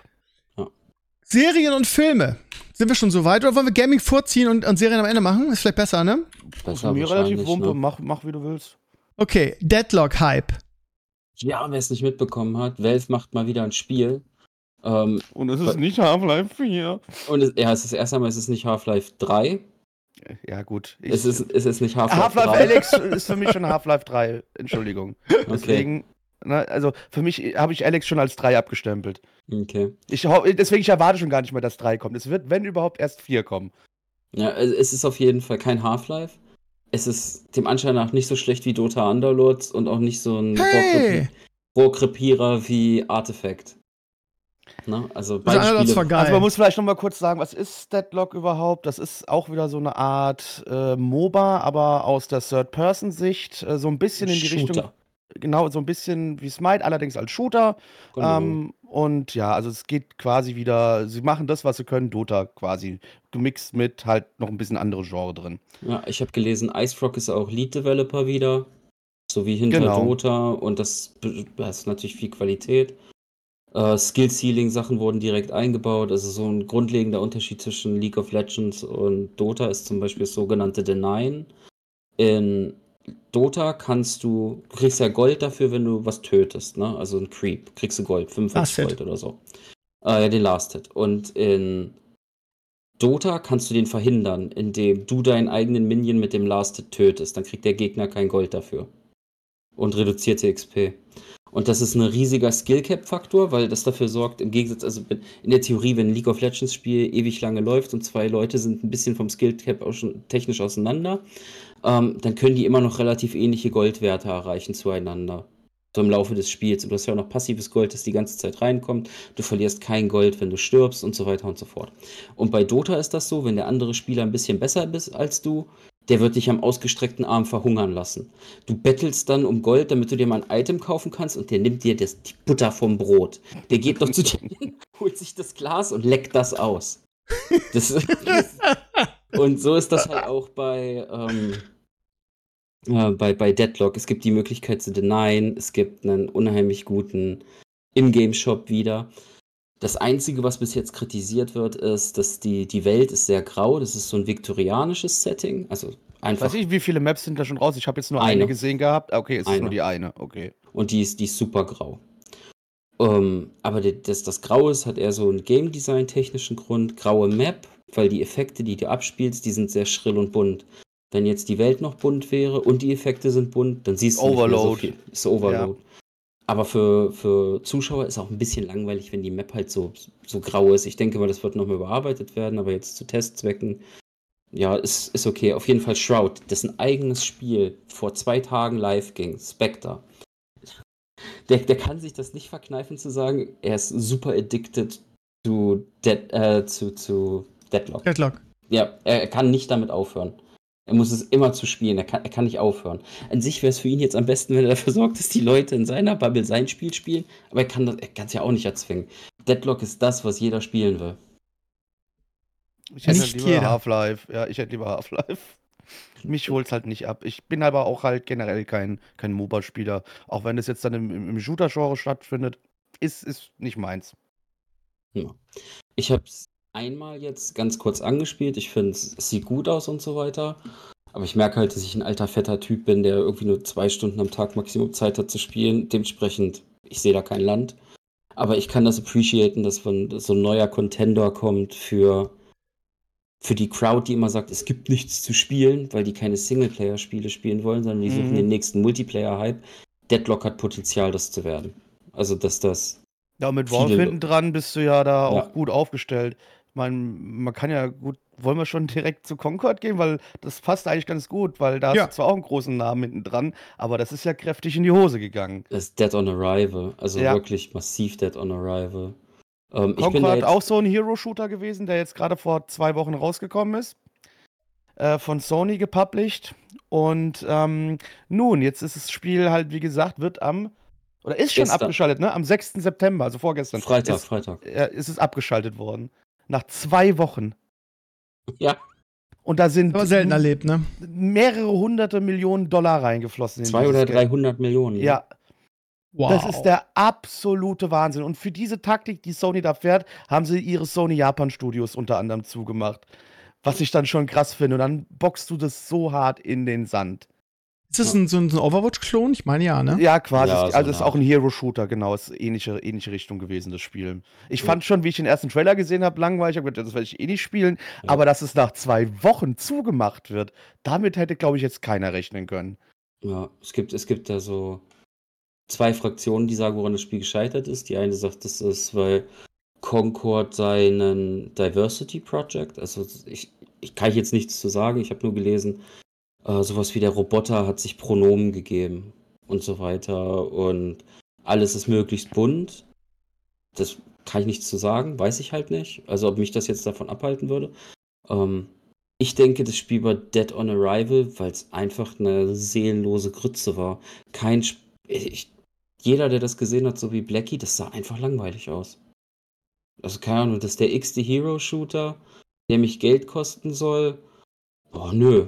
Serien und Filme. Sind wir schon so weit? Oder wollen wir Gaming vorziehen und, und Serien am Ende machen? Ist vielleicht besser, ne? Besser Mir relativ wahrscheinlich, wumpe, ne? mach, mach wie du willst. Okay, Deadlock-Hype. Ja, wer es nicht mitbekommen hat, Valve macht mal wieder ein Spiel. Ähm, Und es ist nicht Half-Life vier. und es, ja, es ist erst einmal, es ist nicht Half-Life drei. Ja, gut. Ich, Es ist, es ist nicht Half-Life Half-Life drei. Alyx ist für mich schon Half-Life drei. Entschuldigung. Okay, Deswegen, ne, also für mich habe ich Alyx schon als drei abgestempelt. okay. Ich, ho- deswegen, ich erwarte schon gar nicht mehr, dass drei kommt. Es wird, wenn überhaupt, erst vier kommen. Ja, es es ist auf jeden Fall kein Half-Life. Es ist dem Anschein nach nicht so schlecht wie Dota Underlords und auch nicht so ein Hey! Rohrkrepierer wie Artifact. Ne? Also Das beide Underlords war Spiele. geil. Also man muss vielleicht noch mal kurz sagen, was ist Deadlock überhaupt? Das ist auch wieder so eine Art äh, MOBA, aber aus der Third-Person-Sicht. Äh, so ein bisschen in die Richtung. Shooter. Genau, so ein bisschen wie Smite, allerdings als Shooter. Genau. Ähm, und ja, also es geht quasi wieder, sie machen das, was sie können, Dota quasi, gemixt mit halt noch ein bisschen andere Genre drin. Ja, ich habe gelesen, IceFrog ist auch Lead-Developer wieder. So wie hinter Genau. Dota. Und das, be- das ist natürlich viel Qualität. Äh, Skill-Ceiling-Sachen wurden direkt eingebaut. Also so ein grundlegender Unterschied zwischen League of Legends und Dota ist zum Beispiel das sogenannte Denyen. In Dota kannst du, du kriegst ja Gold dafür, wenn du was tötest, ne? Also ein Creep, kriegst du Gold, fünfundvierzig Last Hit. Gold oder so. Äh, ja, den Last Hit. Und in Dota kannst du den verhindern, indem du deinen eigenen Minion mit dem Last Hit tötest. Dann kriegt der Gegner kein Gold dafür. Und reduzierte X P. Und das ist ein riesiger Skill-Cap-Faktor, weil das dafür sorgt, im Gegensatz, also in der Theorie, wenn ein League of Legends-Spiel ewig lange läuft und zwei Leute sind ein bisschen vom Skill-Cap auch schon technisch auseinander, ähm, dann können die immer noch relativ ähnliche Goldwerte erreichen zueinander. So im Laufe des Spiels. Und du hast ja auch noch passives Gold, das die ganze Zeit reinkommt. Du verlierst kein Gold, wenn du stirbst und so weiter und so fort. Und bei Dota ist das so, wenn der andere Spieler ein bisschen besser ist als du, der wird dich am ausgestreckten Arm verhungern lassen. Du bettelst dann um Gold, damit du dir mal ein Item kaufen kannst und der nimmt dir das, die Butter vom Brot. Der geht doch zu dir hin, holt sich das Glas und leckt das aus. Das ist, und so ist das halt auch bei, ähm, äh, bei, bei Deadlock. Es gibt die Möglichkeit zu denyen, es gibt einen unheimlich guten Ingame-Shop wieder. Das Einzige, was bis jetzt kritisiert wird, ist, dass die, die Welt ist sehr grau. Das ist so ein viktorianisches Setting. Also einfach. Weiß ich, wie viele Maps sind da schon raus? Ich habe jetzt nur Eine. eine gesehen gehabt. Okay, es ist Eine. nur die eine. Okay. Und die ist, die ist super grau. Ähm, aber die, das, das Grau ist, hat eher so einen Game Design-technischen Grund. Graue Map, weil die Effekte, die du abspielst, die sind sehr schrill und bunt. Wenn jetzt die Welt noch bunt wäre und die Effekte sind bunt, dann siehst du nicht mehr so Overload. viel. Ist Overload. Ja. Aber für, für Zuschauer ist auch ein bisschen langweilig, wenn die Map halt so, so grau ist. Ich denke mal, das wird nochmal überarbeitet werden, aber jetzt zu Testzwecken, ja, ist, ist okay. Auf jeden Fall Shroud, dessen eigenes Spiel vor zwei Tagen live ging, Spectre. Der, der kann sich das nicht verkneifen zu sagen, er ist super addicted zu, Dead, äh, zu, zu Deadlock. Deadlock. Ja, er, er kann nicht damit aufhören. Er muss es immer zu spielen, er kann, er kann nicht aufhören. An sich wäre es für ihn jetzt am besten, wenn er dafür sorgt, dass die Leute in seiner Bubble sein Spiel spielen, aber er kann es ja auch nicht erzwingen. Deadlock ist das, was jeder spielen will. Ich hätte Nicht lieber jeder. Half-Life. Ja, ich hätte lieber Half-Life. Mich holt's halt nicht ab. Ich bin aber auch halt generell kein, kein MOBA-Spieler. Auch wenn es jetzt dann im, im, im Shooter-Genre stattfindet, ist, ist nicht meins. Ja. Ich habe es einmal jetzt ganz kurz angespielt. Ich finde, es sieht gut aus und so weiter. Aber ich merke halt, dass ich ein alter, fetter Typ bin, der irgendwie nur zwei Stunden am Tag Maximum Zeit hat zu spielen. Dementsprechend, ich sehe da kein Land. Aber ich kann das appreciaten, dass wenn so ein neuer Contender kommt für, für die Crowd, die immer sagt, es gibt nichts zu spielen, weil die keine Singleplayer-Spiele spielen wollen, sondern die suchen Mhm. den nächsten Multiplayer-Hype. Deadlock hat Potenzial, das zu werden. Also, dass das Ja, mit Viele Valve Lo- hinten dran bist du ja da Ja. auch gut aufgestellt. Ich meine, man kann ja gut, wollen wir schon direkt zu Concord gehen, weil das passt eigentlich ganz gut, weil da Ja. hast du zwar auch einen großen Namen hinten dran, aber das ist ja kräftig in die Hose gegangen. Das ist Dead on Arrival, also Ja. wirklich massiv Dead on Arrival. Ähm, ich bin da Concord jetzt, auch so ein Hero-Shooter gewesen, der jetzt gerade vor zwei Wochen rausgekommen ist. Äh, von Sony gepublished. Und ähm, nun, jetzt ist das Spiel halt, wie gesagt, wird am, oder ist schon Gestern. abgeschaltet, ne? Am sechsten September, also vorgestern. Freitag, ist, Freitag. äh, ist es abgeschaltet worden. Nach zwei Wochen. Ja, Und da sind Aber selten erlebt, ne? mehrere hunderte Millionen Dollar reingeflossen. in zwei dieses oder Geld. dreihundert Millionen. ne? Ja, Wow. das ist der absolute Wahnsinn. Und für diese Taktik, die Sony da fährt, haben sie ihre Sony Japan Studios unter anderem zugemacht. Was ich dann schon krass finde. Und dann boxst du das so hart in den Sand. Ist das ein, so ein, so ein Overwatch-Klon? Ich meine ja, ne? Ja, quasi. Ja, also so es ist eine auch ein Art. Hero-Shooter, genau. Es ist ähnliche, ähnliche Richtung gewesen, das Spiel. Ich Ja. fand schon, wie ich den ersten Trailer gesehen habe, langweilig. Ich habe gedacht, das werde ich eh nicht spielen. Ja. Aber dass es nach zwei Wochen zugemacht wird, damit hätte, glaube ich, jetzt keiner rechnen können. Ja, es gibt, es gibt da so zwei Fraktionen, die sagen, woran das Spiel gescheitert ist. Die eine sagt, das ist, weil Concord seinen Diversity Project, also ich, ich kann jetzt nichts zu sagen, ich habe nur gelesen, äh, sowas wie der Roboter hat sich Pronomen gegeben und so weiter und alles ist möglichst bunt. Das kann ich nichts zu sagen, weiß ich halt nicht. Also ob mich das jetzt davon abhalten würde. Ähm, ich denke, das Spiel war Dead on Arrival, weil es einfach eine seelenlose Grütze war. Kein Sp ich, jeder, der das gesehen hat, so wie Blackie, das sah einfach langweilig aus. Also keine Ahnung, das ist der x-te Hero-Shooter, der mich Geld kosten soll. Oh, nö.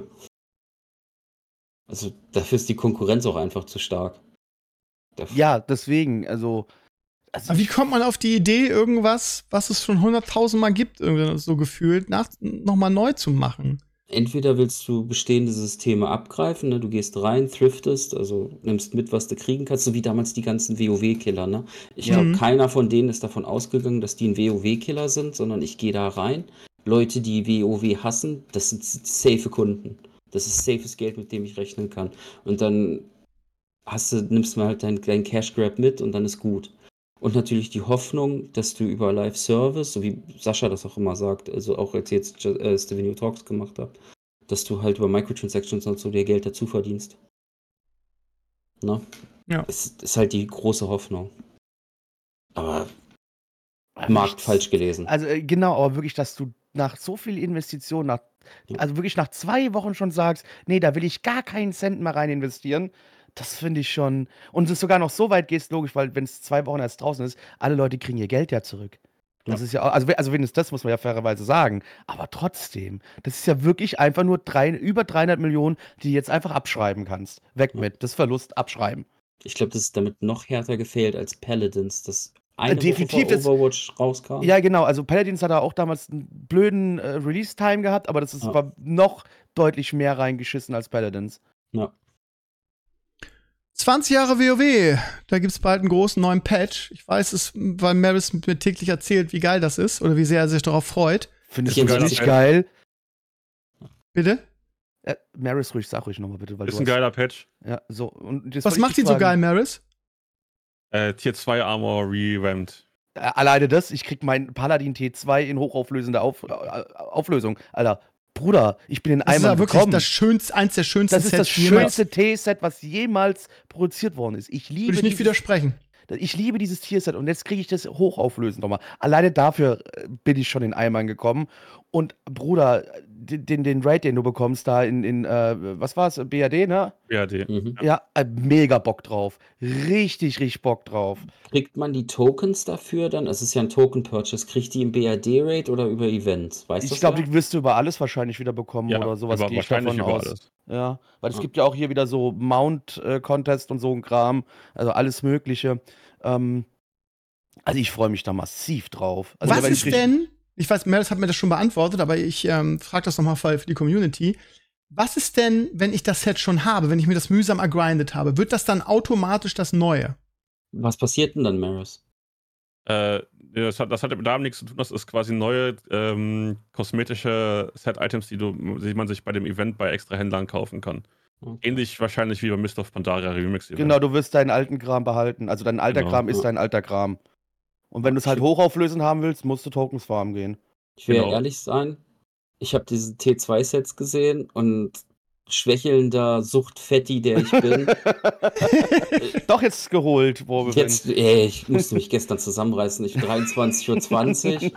Also dafür ist die Konkurrenz auch einfach zu stark. Dafür- Ja, deswegen, also. also Aber wie kommt man auf die Idee, irgendwas, was es schon hunderttausend Mal gibt, irgendwie so gefühlt, nach, nochmal neu zu machen? Entweder willst du bestehende Systeme abgreifen, ne? Du gehst rein, thriftest, also nimmst mit, was du kriegen kannst, so wie damals die ganzen WoW-Killer, ne? Ich Ja. glaube, Mhm. keiner von denen ist davon ausgegangen, dass die ein WoW-Killer sind, sondern ich gehe da rein. Leute, die WoW hassen, das sind safe Kunden. Das ist safes Geld, mit dem ich rechnen kann. Und dann hast du, nimmst du halt deinen kleinen Cash Grab mit und dann ist gut. Und natürlich die Hoffnung, dass du über Live Service, so wie Sascha das auch immer sagt, also auch als jetzt äh, Stevenio Talks gemacht habt, dass du halt über Microtransactions und so dir Geld dazu verdienst. Ne? Ja. Ist, ist halt die große Hoffnung. Aber Also Markt ich- falsch gelesen. Also äh, genau, aber wirklich, dass du nach so viel Investition, nach, Ja. also wirklich nach zwei Wochen schon sagst, nee, da will ich gar keinen Cent mehr rein investieren, das finde ich schon. Und es sogar noch so weit gehst, logisch, weil wenn es zwei Wochen erst draußen ist, alle Leute kriegen ihr Geld ja zurück. Das ist ja, auch- also, we- also wenigstens das muss man ja fairerweise sagen. Aber trotzdem, das ist ja wirklich einfach nur drei, über dreihundert Millionen, die du jetzt einfach abschreiben kannst. Weg Ja. mit, das Verlust abschreiben. Ich glaube, das ist damit noch härter gefehlt als Paladins, das eine Äh, definitiv, Woche das- vor Overwatch rauskam. Ja, genau. Also Paladins hat da auch damals einen blöden äh, Release-Time gehabt, aber das ist Ja. war noch deutlich mehr reingeschissen als Paladins. Ja. zwanzig Jahre WoW. Da gibt's bald einen großen neuen Patch. Ich weiß es, weil Maris mir täglich erzählt, wie geil das ist oder wie sehr er sich darauf freut. Findest Ich du das find's nicht geil. geil? Bitte? Äh, Maris, ruhig, sag ruhig nochmal bitte, weil Ist du ein hast, geiler Patch. ja, so. Und jetzt Was wollte ich macht dich ihn so fragen, geil, Maris? Äh, Tier zwei Armor revamped. Äh, alleine das, ich krieg meinen Paladin T zwei in hochauflösender Auf, äh, Auflösung. Alter, Bruder, ich bin in Das ist Eimern ja wirklich gekommen. das schönste, eins der schönsten Das ist das Sets jemals. schönste T-Set, was jemals produziert worden ist. Ich liebe Würde ich nicht dieses, widersprechen. Ich liebe dieses Tierset und jetzt kriege ich das hochauflösend nochmal. Alleine dafür äh, bin ich schon in Eimern gekommen. Und Bruder, den, den, den Raid, den du bekommst da in, in äh, was war's, B R D, ne? B A D. Mhm. Ja, äh, mega Bock drauf. Richtig, richtig Bock drauf. Kriegt man die Tokens dafür dann? Es ist ja ein Token-Purchase. Kriegt die im B A D-Rate oder über Event? Weißt du Ich glaube, die wirst du über alles wahrscheinlich wieder bekommen Ja, oder sowas aber gehe ich wahrscheinlich davon über aus. alles. Ja, weil es Ja. gibt ja auch hier wieder so Mount-Contest und so ein Kram, also alles Mögliche. Ähm, also ich freue mich da massiv drauf. Also da Was werd ich ist richtig- denn, ich weiß, Maris hat mir das schon beantwortet, aber ich ähm, frage das nochmal für für die Community. Was ist denn, wenn ich das Set schon habe, wenn ich mir das mühsam ergrindet habe? Wird das dann automatisch das Neue? Was passiert denn dann, Maris? Äh, das, hat, das hat mit damit nichts zu tun. Das ist quasi neue ähm, kosmetische Set-Items, die, du, die man sich bei dem Event bei extra Händlern kaufen kann. Okay. Ähnlich wahrscheinlich wie beim Mist of Pandaria Remix Event. Genau, du wirst deinen alten Kram behalten. Also dein alter Genau. Kram ist Ja. dein alter Kram. Und wenn du es halt hochauflösend haben willst, musst du Tokens farmen gehen. Ich will Genau. ehrlich sein, ich habe diese T zwei Sets gesehen und schwächelnder Suchtfetti, der ich bin, Doch jetzt geholt, wo wir jetzt, ey, ich musste mich gestern zusammenreißen, ich bin dreiundzwanzig Uhr zwanzig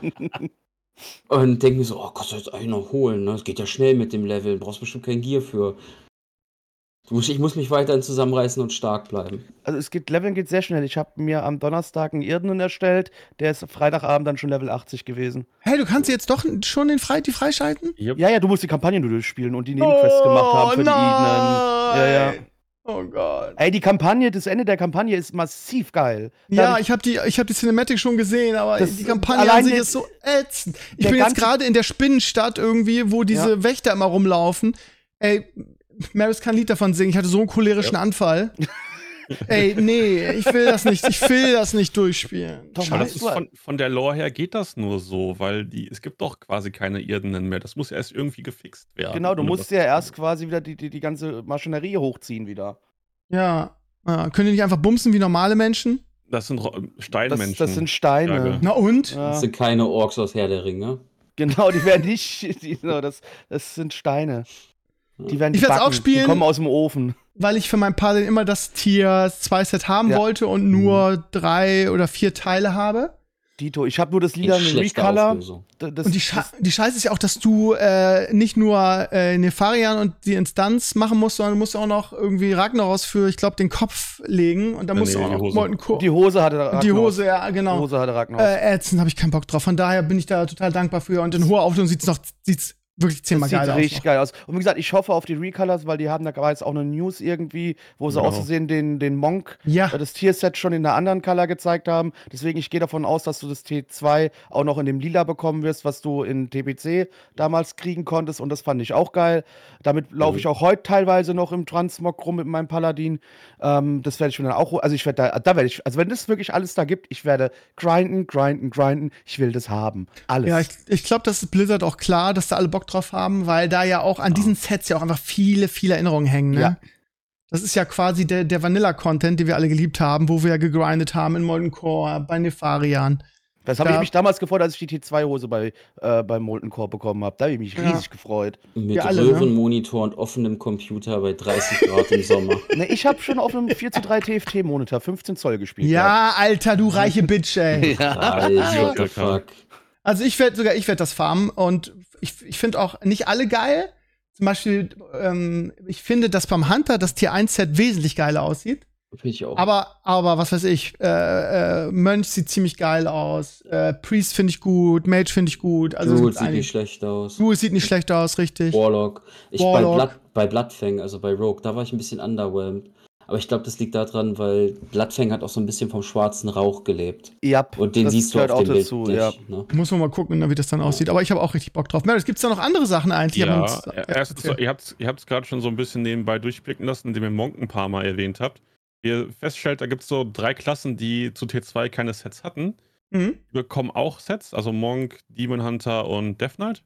und denke mir so, oh Gott, soll jetzt eigentlich noch holen, ne? Das geht ja schnell mit dem Level, brauchst bestimmt kein Gear für. Du musst- Ich muss mich weiterhin zusammenreißen und stark bleiben. Also es geht, Leveln geht sehr schnell. Ich habe mir am Donnerstag einen Irdenen erstellt, der ist Freitagabend dann schon Level achtzig gewesen. Hey, du kannst jetzt doch schon den Frei die freischalten? Yep. Ja, ja, du musst die Kampagnen nur durchspielen und die Nebenquests gemacht haben für die Idenen. Ja, ja. Oh Gott. Ey, die Kampagne, das Ende der Kampagne ist massiv geil. Ja, Dadurch- ich habe die, ich hab die Cinematic schon gesehen, aber Das- die Kampagne an allein sich der- ist so ätzend. Ich der bin jetzt ganze- gerade in der Spinnenstadt irgendwie, wo diese Ja. Wächter immer rumlaufen. Ey, Maris kann ein Lied davon singen. Ich hatte so einen cholerischen Anfall. Ey, nee, ich will das nicht. Ich will das nicht durchspielen. Doch, Aber das weißt ist du, von, von der Lore her geht das nur so, weil die, es gibt doch quasi keine Irdenen mehr. Das muss erst irgendwie gefixt werden. genau, du Und musst das- ja erst quasi wieder die, die, die ganze Maschinerie hochziehen wieder. Ja. ja. Können die nicht einfach bumsen wie normale Menschen? Das sind Ro- Das, Steinmenschen. das sind Steine. Frage. Na und? Ja, Das sind keine Orks aus Herr der Ringe. genau, die werden nicht, die, no, das, das sind Steine. Die werden Ich werd's auch gebacken. spielen. Die kommen aus dem Ofen. Weil ich für mein Paladin immer das Tier zwei Set haben Ja. wollte und nur drei oder vier Teile habe. Dito, ich habe nur das In Lila schlechter Recolor. Auflösung. D- Das, Und die, Sche das, die Scheiße ist ja auch, dass du äh, nicht nur äh, Nefarian und die Instanz machen musst, sondern du musst auch noch irgendwie Ragnaros für, ich glaube, den Kopf legen. Und dann Ja, musst nee, du auch die noch Hose. Molten Ko- die Hose hatte Ragnaros. die Hose, ja, Die genau. Hose hatte Ragnaros. Äh, ätzend, habe ich keinen Bock drauf. Von daher bin ich da total dankbar für. Und in hoher Auflösung sieht's noch sieht's wirklich zehnmal Das sieht geiler richtig aus. geil aus. Und wie gesagt, ich hoffe auf die Recolors, weil die haben da war jetzt auch eine News irgendwie, wo sie Genau. aus Versehen den, den Monk, Ja. äh, das Tierset schon in einer anderen Color gezeigt haben. Deswegen, ich gehe davon aus, dass du das T zwei auch noch in dem Lila bekommen wirst, was du in T B C damals kriegen konntest. Und das fand ich auch geil. Damit laufe ich auch heute teilweise noch im Transmog rum mit meinem Paladin. Ähm, das werde ich mir dann auch, also ich werde da, da werde ich, also wenn das wirklich alles da gibt, ich werde grinden, grinden, grinden. Ich will das haben. Alles. Ja, ich, ich glaube, das ist Blizzard auch klar, dass da alle Bock drauf haben, weil da ja auch an diesen Sets ja auch einfach viele, viele Erinnerungen hängen, ne? Ja. Das ist ja quasi der, der Vanilla-Content, den wir alle geliebt haben, wo wir ja gegrindet haben in Molten Core, bei Nefarian. Das habe Da- ich mich damals gefreut, als ich die T zwei Hose bei, äh, beim Molten Core bekommen habe. Da habe ich mich Ja. riesig gefreut. Mit Wir alle, ne? Röhrenmonitor und offenem Computer bei dreißig Grad im Sommer. Ne, ich habe schon auf einem vier zu drei T F T-Monitor fünfzehn Zoll gespielt. Ja, Alter, du reiche Bitch, ey. Alter, what the fuck. Also ich werde sogar, ich werde das farmen und ich, ich finde auch nicht alle geil. Zum Beispiel, ähm, ich finde, dass beim Hunter das Tier eins Set wesentlich geiler aussieht. Finde ich auch. Aber, aber was weiß ich, äh, äh, Mönch sieht ziemlich geil aus. Äh, Priest finde ich gut, Mage finde ich gut. Also es Druid gibt sieht einige- nicht schlecht aus. Druid sieht nicht schlecht aus, richtig. Warlock. Ich Warlock. Bei, Blood, bei Bloodfang, also bei Rogue, da war ich ein bisschen underwhelmed. Aber ich glaube, das liegt daran, weil Bloodfang hat auch so ein bisschen vom schwarzen Rauch gelebt. Ja, Und den das siehst du gehört auf dem auch Bild dazu, nicht. ja. Ne? Muss man mal gucken, wie das dann aussieht. Aber ich habe auch richtig Bock drauf. Meredith, gibt's da noch andere Sachen eigentlich? Ja, Aber uns- erstens, erzähl. ihr habt ihr habt's gerade schon so ein bisschen nebenbei durchblicken lassen, indem ihr Monk ein paar Mal erwähnt habt. Ihr feststellt, da gibt es so drei Klassen, die zu T zwei keine Sets hatten. Mhm. Die bekommen auch Sets, also Monk, Demon Hunter und Death Knight.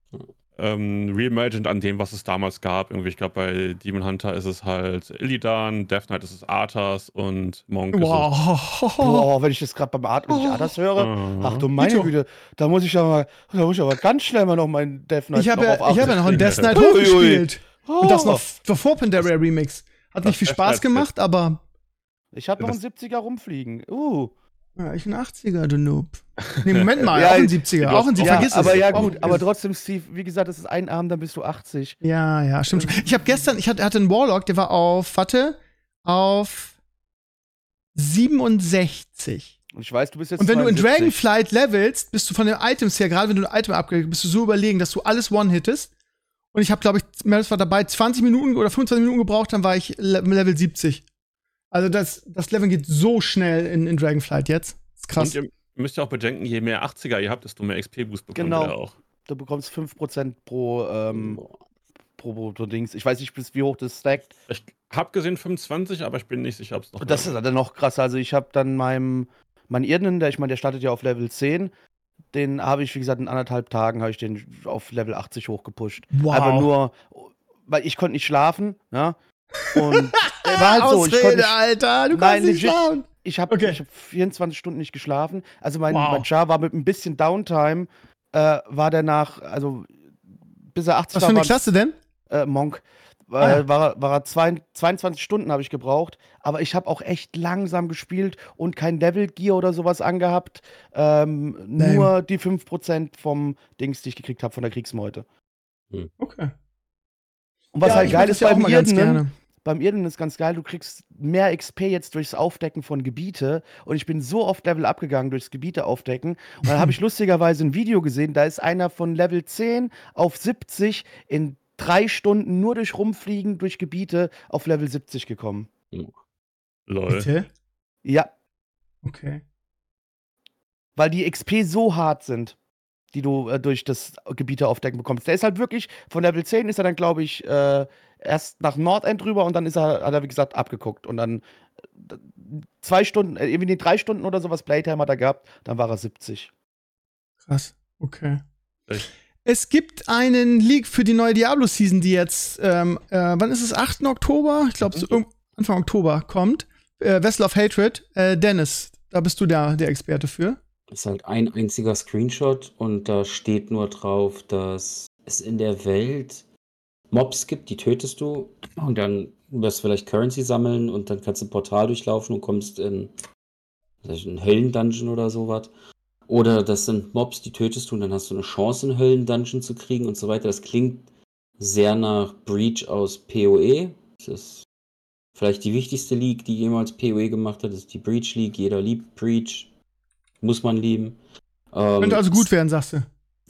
Ähm, reimagined an dem, was es damals gab. Irgendwie, ich glaube, bei Demon Hunter ist es halt Illidan, Death Knight ist es Arthas und Monk Wow. Boah, wenn ich das gerade beim Atmen, wenn ich Adas ist höre, es. Aha. ach du meine Vito. Güte, da muss ich aber, da muss ich aber ganz schnell mal noch meinen Death Knight Ich habe noch ja, auf ich hab ja noch einen Death Knight Ui, ui. hochgespielt. Und das Oh. noch f- vor Pandaria Remix. Hat nicht viel Das Spaß Death gemacht, aber Ich habe noch Das- einen siebziger rumfliegen. Uh. ja, ich ein achtziger, du Noob. Nee, Moment mal, Ja, auch ein siebziger. du Auch ein hast- siebziger. Ja, Vergiss aber es. ja Auch- gut, aber trotzdem, Steve, wie gesagt, das ist ein Arm, dann bist du achtzig. Ja, ja, stimmt schon. Ich habe gestern, ich hatte, hatte einen Warlock, der war auf, warte, auf siebenundsechzig. Und ich weiß, du bist jetzt Und wenn du in zweiundsiebzig. Dragonflight levelst, bist du von den Items her, gerade wenn du ein Item upgradest, bist du so überlegen, dass du alles one-hittest. Und ich habe, glaube ich, Meredith war dabei, zwanzig Minuten oder fünfundzwanzig Minuten gebraucht, dann war ich Le Level siebzig. Also das, das Level geht so schnell in, in Dragonflight jetzt. Das ist krass. Und ihr müsst ja auch bedenken, je mehr achtziger ihr habt, desto mehr X P-Boost bekommt Genau. ihr auch. Du bekommst fünf Prozent pro, ähm, pro, pro, pro Dings. Ich weiß nicht, bis wie hoch das stackt. Ich habe gesehen fünfundzwanzig, aber ich bin nicht sicher, ob es noch. Und das ist dann noch krasser. Also ich habe dann meinem, mein Irden, der, ich meine, der startet ja auf Level zehn. Den habe ich, wie gesagt, in anderthalb Tagen habe ich den auf Level achtzig hochgepusht. Wow. Einfach nur, weil ich konnte nicht schlafen, ja. Und äh, war halt so, ich konnte Ausrede, nicht, Alter, du Nein, kannst nicht legit. schlafen. ich habe Okay. ich hab vierundzwanzig Stunden nicht geschlafen. Also mein, Wow. mein Char war mit ein bisschen Downtime, äh, war der nach, also bis er achtzig Was für eine war, Klasse denn? äh, Monk, äh, Ah, ja. war, er- war er zwei- zweiundzwanzig Stunden habe ich gebraucht, aber ich habe auch echt langsam gespielt und kein Devil Gear oder sowas angehabt. Ähm, Lame. nur die fünf Prozent vom Dings, die ich gekriegt habe von der Kriegsmeute. Okay. Und was Ja, halt ich geil mach das ist ja auch beim mal ganz Irdenen, gerne. beim Irden ist ganz geil, du kriegst mehr X P jetzt durchs Aufdecken von Gebiete. Und ich bin so oft Level abgegangen durchs Gebiete aufdecken. Und dann habe ich lustigerweise ein Video gesehen, da ist einer von Level zehn auf siebzig in drei Stunden nur durch Rumfliegen durch Gebiete auf Level siebzig gekommen. Lol. Bitte? Ja, Okay. weil die X P so hart sind, die du äh, durch das Gebiete aufdecken bekommst. Der ist halt wirklich, von Level zehn ist er dann, glaube ich, äh, erst nach Nordend rüber und dann ist er, hat er, wie gesagt, abgeguckt. Und dann äh, zwei Stunden, äh, irgendwie drei Stunden oder sowas Playtime hat er gehabt, dann war er siebzig. Krass. Okay. Echt? Es gibt einen Leak für die neue Diablo-Season, die jetzt, ähm, äh, wann ist es? achten Oktober? Ich glaube, so Mhm. irgend- Anfang Oktober kommt. Äh, Vessel of Hatred. Äh, Dennis, da bist du der, der Experte für. Ist halt ein einziger Screenshot und da steht nur drauf, dass es in der Welt Mobs gibt, die tötest du und dann wirst du vielleicht Currency sammeln und dann kannst du ein Portal durchlaufen und kommst in was weiß ich, einen Höllen-Dungeon oder sowas. Oder das sind Mobs, die tötest du und dann hast du eine Chance, einen Höllen-Dungeon zu kriegen und so weiter. Das klingt sehr nach Breach aus PoE. Das ist vielleicht die wichtigste League, die jemals PoE gemacht hat. Das ist die Breach League. Jeder liebt Breach. Muss man lieben. Ähm, Könnte also gut werden, sagst du.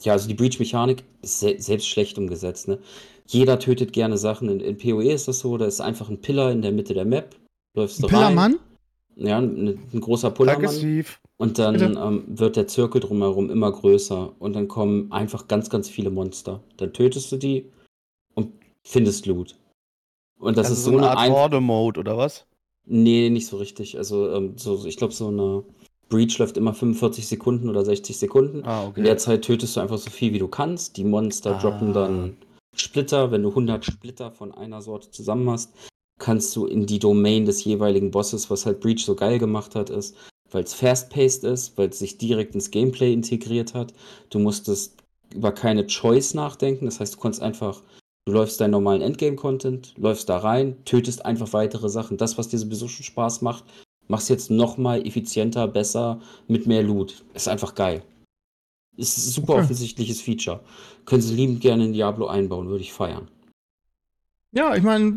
Ja, also die Breach-Mechanik ist se selbst schlecht umgesetzt, ne? Jeder tötet gerne Sachen. In, in PoE ist das so, da ist einfach ein Pillar in der Mitte der Map. Läufst Ein du rein. Pillermann? Ja, ein, ein großer Danke, Pullermann. Steve. Und dann Bitte? ähm, wird der Zirkel drumherum immer größer. Und dann kommen einfach ganz, ganz viele Monster. Dann tötest du die und findest Loot. Und das Also ist so so eine eine Art ein Horde-Mode, oder was? Nee, nicht so richtig. Also, ähm, so, ich glaube, so eine Breach läuft immer fünfundvierzig Sekunden oder sechzig Sekunden. Ah, In der okay. Zeit tötest du einfach so viel, wie du kannst. Die Monster droppen Ah. dann Splitter. Wenn du hundert Splitter von einer Sorte zusammen hast, kannst du in die Domain des jeweiligen Bosses, was halt Breach so geil gemacht hat, ist, weil es fast-paced ist, weil es sich direkt ins Gameplay integriert hat. Du musstest über keine Choice nachdenken. Das heißt, du konntest einfach, du läufst deinen normalen Endgame-Content, läufst da rein, tötest einfach weitere Sachen. Das, was dir sowieso schon Spaß macht, machst jetzt nochmal effizienter, besser, mit mehr Loot. Ist einfach geil. Ist ein super Okay. offensichtliches Feature. Können sie liebend gerne in Diablo einbauen, würde ich feiern. Ja, ich meine,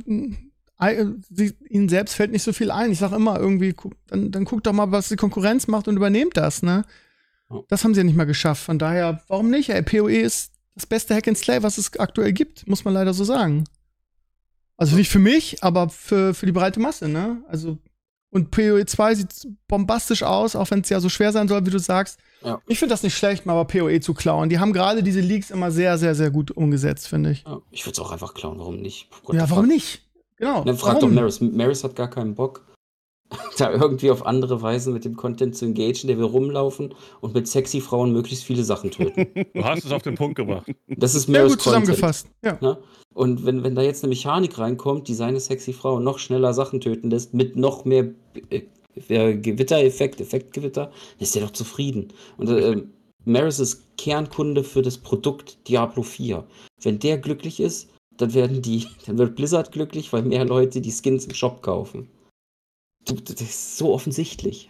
ihnen selbst fällt nicht so viel ein. Ich sag immer irgendwie, guck, dann, dann guckt doch mal, was die Konkurrenz macht und übernehmt das, ne? Ja. Das haben sie ja nicht mal geschafft. Von daher, warum nicht? Ey, PoE ist das beste Hack and Slay, was es aktuell gibt, muss man leider so sagen. Also nicht für mich, aber für, für die breite Masse, ne? Also, und PoE zwei sieht bombastisch aus, auch wenn es ja so schwer sein soll, wie du sagst. Ja. Ich finde das nicht schlecht, mal aber PoE zu klauen. Die haben gerade diese Leaks immer sehr, sehr, sehr gut umgesetzt, finde ich. Ja, ich würde es auch einfach klauen, warum nicht? What Ja, the warum fuck? nicht? Genau. Dann frag doch warum? Maris. Maris hat gar keinen Bock, da irgendwie auf andere Weisen mit dem Content zu engagieren, der will rumlaufen und mit sexy Frauen möglichst viele Sachen töten. Du hast es auf den Punkt gebracht. Das ist Sehr Maris gut Content. zusammengefasst. Ja. Ne? Und wenn, wenn da jetzt eine Mechanik reinkommt, die seine sexy Frau noch schneller Sachen töten lässt, mit noch mehr äh, äh, Gewittereffekt, Effektgewitter, ist der doch zufrieden. Und äh, Maris ist Kernkunde für das Produkt Diablo vier. Wenn der glücklich ist, dann werden die, dann wird Blizzard glücklich, weil mehr Leute die Skins im Shop kaufen. Das ist so offensichtlich.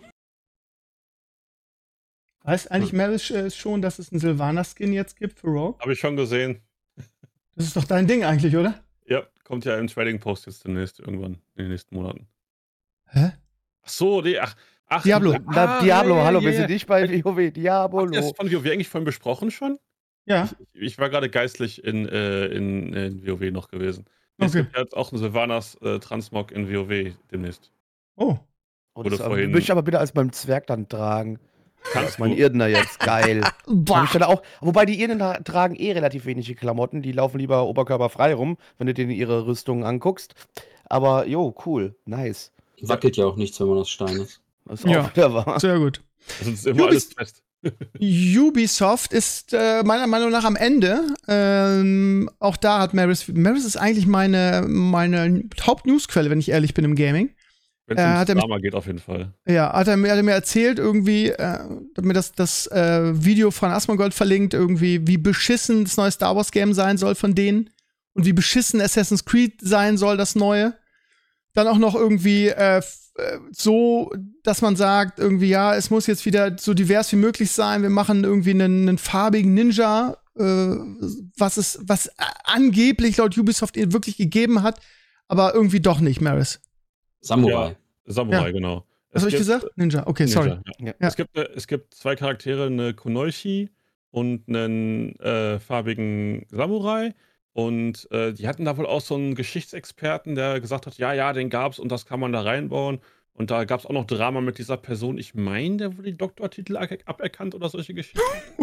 Weiß eigentlich Maris äh, schon, dass es einen Sylvanas-Skin jetzt gibt für Rogue? Habe ich schon gesehen. Das ist doch dein Ding eigentlich, oder? Ja, kommt ja im Trading Post jetzt demnächst irgendwann in den nächsten Monaten. Hä? Ach so, nee, ach. ach Diablo. Na, ah, Diablo, ja, hallo, ja, wir ja. sind nicht bei WoW. Habt ihr Diablo. das von WoW eigentlich vorhin besprochen schon? Ja. Ich, ich war gerade geistlich in, äh, in, in WoW noch gewesen. Es Okay. gibt jetzt auch einen Sylvanas äh, Transmog in WoW demnächst. Oh. Oh, Oder das aber, vorhin- möchte ich aber bitte als beim Zwerg dann tragen. Das Kannst ist mein du. Irdener jetzt. Geil. Boah. Hab ich dann auch, wobei die Irdener tragen eh relativ wenige Klamotten. Die laufen lieber oberkörperfrei rum, wenn du denen ihre Rüstungen anguckst. Aber jo, cool. Nice. Wackelt ja auch nichts, wenn man aus Stein ist. Das ist Ja. auch wieder wahr. Sehr gut. Das ist immer Du alles bist- fest. Ubisoft ist äh, meiner Meinung nach am Ende. Ähm, auch da hat Maris. Maris ist eigentlich meine, meine Hauptnewsquelle, wenn ich ehrlich bin im Gaming. Wenn es Äh, ums hat er mich- Drama geht, auf jeden Fall. Ja, hat er, mir- hat er mir erzählt, irgendwie, äh, hat mir das, das äh, Video von Asmongold verlinkt, irgendwie, wie beschissen das neue Star Wars Game sein soll von denen und wie beschissen Assassin's Creed sein soll, das neue. Dann auch noch irgendwie äh, f- äh, so, dass man sagt, irgendwie, ja, es muss jetzt wieder so divers wie möglich sein. Wir machen irgendwie einen, einen farbigen Ninja, äh, was es, was angeblich laut Ubisoft ihr wirklich gegeben hat, aber irgendwie doch nicht, Maris. Samurai. Samurai, Ja. genau. Was Es habe ich gibt- gesagt? Ninja. Okay, sorry. Ninja, ja. Ja. Ja. Es, gibt, äh, es gibt zwei Charaktere, eine Kunoichi und einen äh, farbigen Samurai. Und äh, die hatten da wohl auch so einen Geschichtsexperten, der gesagt hat, ja, ja, den gab's und das kann man da reinbauen. Und da gab es auch noch Drama mit dieser Person. Ich meine, der wurde die Doktortitel a- aberkannt oder solche Geschichten.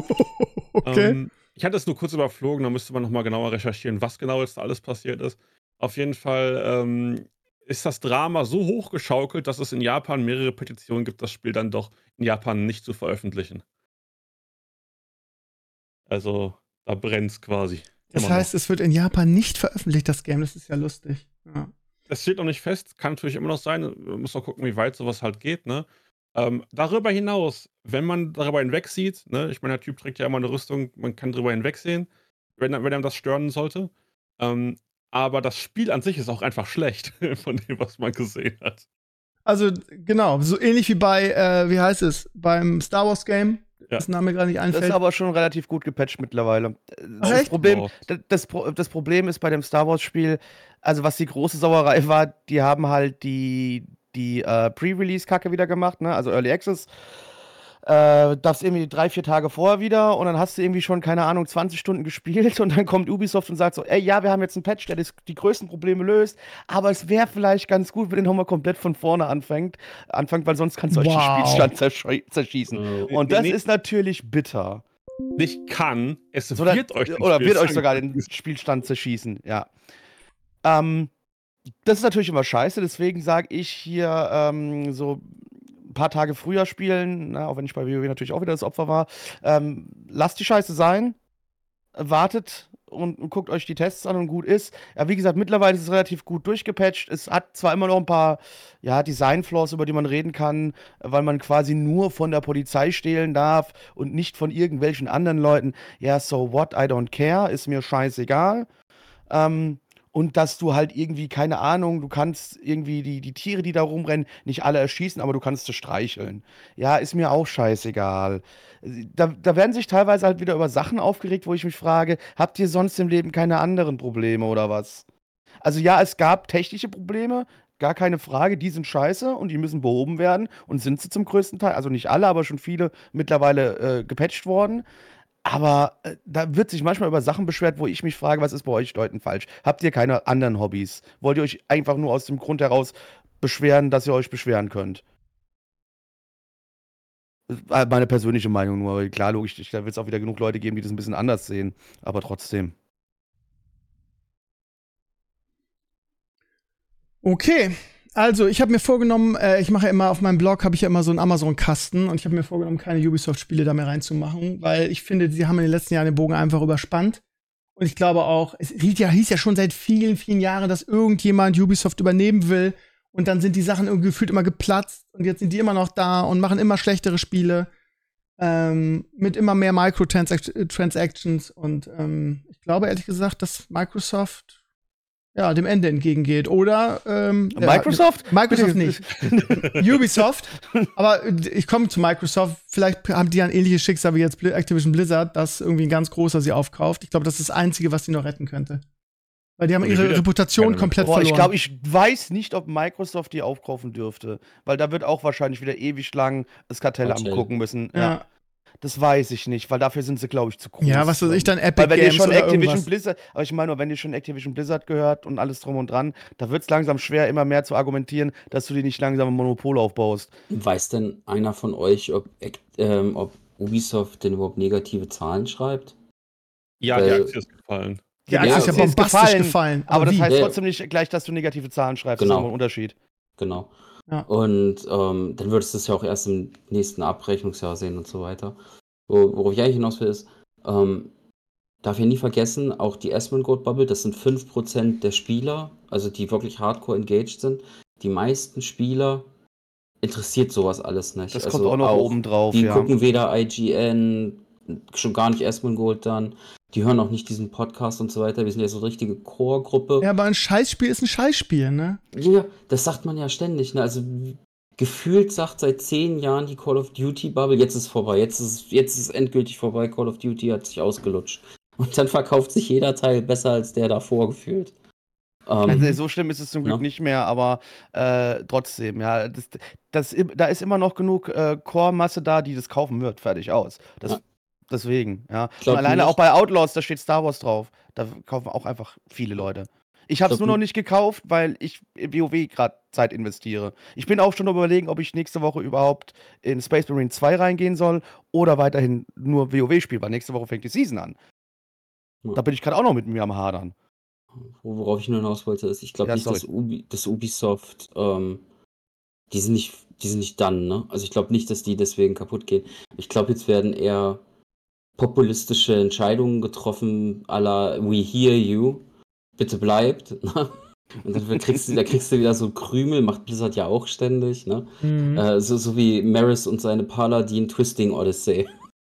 Okay. Ähm, ich hatte es nur kurz überflogen, da müsste man nochmal genauer recherchieren, was genau jetzt da alles passiert ist. Auf jeden Fall ähm, ist das Drama so hochgeschaukelt, dass es in Japan mehrere Petitionen gibt, das Spiel dann doch in Japan nicht zu veröffentlichen. Also, da brennt es quasi. Das Immer noch. heißt, es wird in Japan nicht veröffentlicht, das Game. Das ist ja lustig. Ja. Es steht noch nicht fest, kann natürlich immer noch sein. Man muss noch gucken, wie weit sowas halt geht, ne? Ähm, darüber hinaus, wenn man darüber hinwegsieht, ne, ich meine, der Typ trägt ja immer eine Rüstung, man kann darüber hinwegsehen, wenn, wenn einem das stören sollte. Ähm, aber das Spiel an sich ist auch einfach schlecht, von dem, was man gesehen hat. Also, genau, so ähnlich wie bei, äh, wie heißt es, beim Star Wars Game, Ja. das Name gerade nicht Das ist einfällt. aber schon relativ gut gepatcht mittlerweile. Ach, Das echt? Problem, Wow. das, das, Pro- das Problem ist bei dem Star Wars-Spiel, also was die große Sauerei war, die haben halt die, die äh, Pre-Release-Kacke wieder gemacht, ne? Also Early Access. äh, darfst irgendwie drei, vier Tage vorher wieder und dann hast du irgendwie schon, keine Ahnung, zwanzig Stunden gespielt und dann kommt Ubisoft und sagt so, ey, ja, wir haben jetzt einen Patch, der das, die größten Probleme löst, aber es wäre vielleicht ganz gut, wenn den nochmal komplett von vorne anfängt, anfängt, weil sonst kannst du euch den Wow. Spielstand zersch- zerschießen. Äh, Und das Nee. ist natürlich bitter. Nicht kann, es Oder, wird euch den oder wird euch Spielstand- sogar den Spielstand zerschießen, ja. Ähm, das ist natürlich immer scheiße, deswegen sage ich hier ähm, so ein paar Tage früher spielen, na, auch wenn ich bei WoW natürlich auch wieder das Opfer war. Ähm, lasst die Scheiße sein, wartet und, und guckt euch die Tests an und gut ist. Ja, wie gesagt, mittlerweile ist es relativ gut durchgepatcht. Es hat zwar immer noch ein paar ja, Design-Flaws, über die man reden kann, weil man quasi nur von der Polizei stehlen darf und nicht von irgendwelchen anderen Leuten. Ja, so what, I don't care, ist mir scheißegal. Ähm, und dass du halt irgendwie, keine Ahnung, du kannst irgendwie die, die Tiere, die da rumrennen, nicht alle erschießen, aber du kannst sie streicheln. Ja, ist mir auch scheißegal. Da, da werden sich teilweise halt wieder über Sachen aufgeregt, wo ich mich frage, habt ihr sonst im Leben keine anderen Probleme oder was? Also ja, es gab technische Probleme, gar keine Frage, die sind scheiße und die müssen behoben werden und sind sie zum größten Teil, also nicht alle, aber schon viele mittlerweile äh, gepatcht worden. Aber äh, da wird sich manchmal über Sachen beschwert, wo ich mich frage, was ist bei euch Leuten falsch? Habt ihr keine anderen Hobbys? Wollt ihr euch einfach nur aus dem Grund heraus beschweren, dass ihr euch beschweren könnt? Das ist meine persönliche Meinung nur. weil Klar, logisch, da wird es auch wieder genug Leute geben, die das ein bisschen anders sehen. Aber trotzdem. Okay, also ich habe mir vorgenommen, äh, ich mache ja immer auf meinem Blog, habe ich ja immer so einen Amazon-Kasten und ich habe mir vorgenommen, keine Ubisoft-Spiele da mehr reinzumachen, weil ich finde, sie haben in den letzten Jahren den Bogen einfach überspannt. Und ich glaube auch, es hieß ja, hieß ja schon seit vielen, vielen Jahren, dass irgendjemand Ubisoft übernehmen will. Und dann sind die Sachen irgendwie gefühlt immer geplatzt und jetzt sind die immer noch da und machen immer schlechtere Spiele. Ähm, mit immer mehr Microtransactions und ähm, ich glaube ehrlich gesagt, dass Microsoft ja, dem Ende entgegengeht. Oder ähm, Microsoft? Ja, Microsoft nicht. Ubisoft. Aber ich komme zu Microsoft. Vielleicht haben die ein ähnliches Schicksal wie jetzt Activision Blizzard, dass irgendwie ein ganz großer sie aufkauft. Ich glaube, das ist das Einzige, was sie noch retten könnte. Weil die haben Und ihre wieder- Reputation keine komplett Boah, verloren. ich glaube, ich weiß nicht, ob Microsoft die aufkaufen dürfte. Weil da wird auch wahrscheinlich wieder ewig lang das Kartell Kartell. angucken müssen. Ja. ja. Das weiß ich nicht, weil dafür sind sie, glaube ich, zu groß. ja, was weiß ich, dann Epic Weil wenn ihr Games schon oder Activision irgendwas. Blizzard, aber ich meine nur, wenn ihr schon Activision Blizzard gehört und alles drum und dran, da wird es langsam schwer, immer mehr zu argumentieren, dass du dir nicht langsam ein Monopol aufbaust. Weiß denn einer von euch, ob, ähm, ob Ubisoft denn überhaupt negative Zahlen schreibt? Ja, Weil- die Aktie ist gefallen. Die Aktie Ja, ist ja okay. bombastisch gefallen. Aber das wie? heißt Ja. trotzdem nicht gleich, dass du negative Zahlen schreibst. Das Genau. ist nochmal ein Unterschied. Genau. Ja. Und ähm, dann würdest du es ja auch erst im nächsten Abrechnungsjahr sehen und so weiter. Wo, worauf ich eigentlich hinaus will, ist, ähm, darf ich nie vergessen, auch die Asmongold Bubble, das sind fünf Prozent der Spieler, also die wirklich hardcore engaged sind. Die meisten Spieler interessiert sowas alles nicht. Das also kommt auch noch oben drauf, Die ja. gucken weder I G N, schon gar nicht Asmongold dann. Die hören auch nicht diesen Podcast und so weiter. Wir sind ja so eine richtige Core-Gruppe. Ja, aber ein Scheißspiel ist ein Scheißspiel, ne? Ja, das sagt man ja ständig. Ne? Also w- gefühlt sagt seit zehn Jahren die Call of Duty Bubble, jetzt ist vorbei, jetzt ist jetzt ist endgültig vorbei. Call of Duty hat sich ausgelutscht. Und dann verkauft sich jeder Teil besser als der davor gefühlt. Ähm, Also, so schlimm ist es zum Glück Ja. nicht mehr, aber äh, trotzdem, ja, das, das, da ist immer noch genug äh, Core-Masse da, die das kaufen wird, fertig aus. Das, Ja. Deswegen, ja. Ich glaub Und alleine nicht- auch bei Outlaws, da steht Star Wars drauf. Da kaufen auch einfach viele Leute. Ich habe es glaub nur noch nicht- nicht gekauft, weil ich in WoW gerade Zeit investiere. Ich bin auch schon überlegen, ob ich nächste Woche überhaupt in Space Marine zwei reingehen soll oder weiterhin nur WoW spiele, weil nächste Woche fängt die Season an. Ja. Da bin ich gerade auch noch mit mir am Hadern. Wo- Worauf ich nur hinaus wollte, ist, ich glaube Ja, nicht, sorry. dass, Ubi, dass Ubisoft, ähm, die sind nicht, die sind nicht dann, ne? Also ich glaube nicht, dass die deswegen kaputt gehen. Ich glaube, jetzt werden eher populistische Entscheidungen getroffen, à la We hear you, bitte bleibt. Ne? Und dann kriegst du, da kriegst du wieder so Krümel, macht Blizzard ja auch ständig, ne? Mhm. Äh, so, so wie Maris und seine Paladin Twisting Odyssey.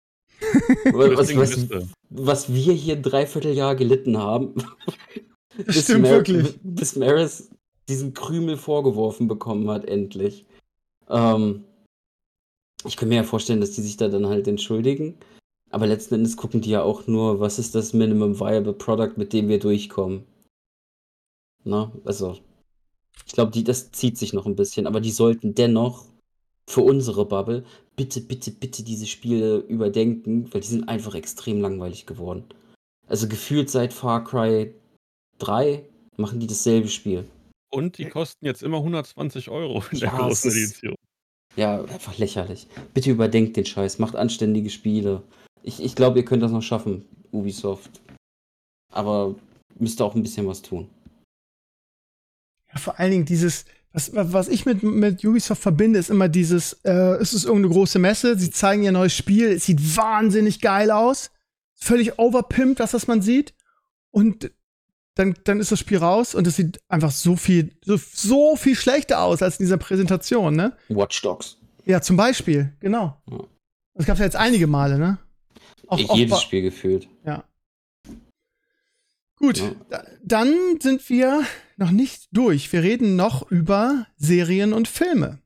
was, Twisting was, Liste. was wir hier ein Dreivierteljahr gelitten haben. Das stimmt Mar- wirklich. Bis Maris diesen Krümel vorgeworfen bekommen hat, endlich. Ähm, ich kann mir ja vorstellen, dass die sich da dann halt entschuldigen. Aber letzten Endes gucken die ja auch nur, was ist das Minimum Viable Product, mit dem wir durchkommen. Na, also, ich glaube, die, das zieht sich noch ein bisschen, aber die sollten dennoch für unsere Bubble, bitte, bitte, bitte diese Spiele überdenken, weil die sind einfach extrem langweilig geworden. Also gefühlt seit Far Cry drei machen die dasselbe Spiel. Und die kosten jetzt immer hundertzwanzig Euro in der Ja, großen es ist- Edition. Ja, einfach lächerlich. Bitte überdenkt den Scheiß, macht anständige Spiele. Ich, ich glaube, ihr könnt das noch schaffen, Ubisoft. Aber müsst auch ein bisschen was tun. Ja, vor allen Dingen dieses, was, was ich mit, mit Ubisoft verbinde, ist immer dieses, äh, es ist irgendeine große Messe, sie zeigen ihr neues Spiel, es sieht wahnsinnig geil aus, völlig overpimpt, das, was man sieht. Und dann, dann ist das Spiel raus und es sieht einfach so viel, so, so viel schlechter aus als in dieser Präsentation, ne? Watch Dogs. Ja, zum Beispiel, genau. Ja. Das gab es ja jetzt einige Male, ne? Auch, auch Jedes bei- Spiel gefühlt. Ja. Gut, Ja. da, dann sind wir noch nicht durch. Wir reden noch über Serien und Filme.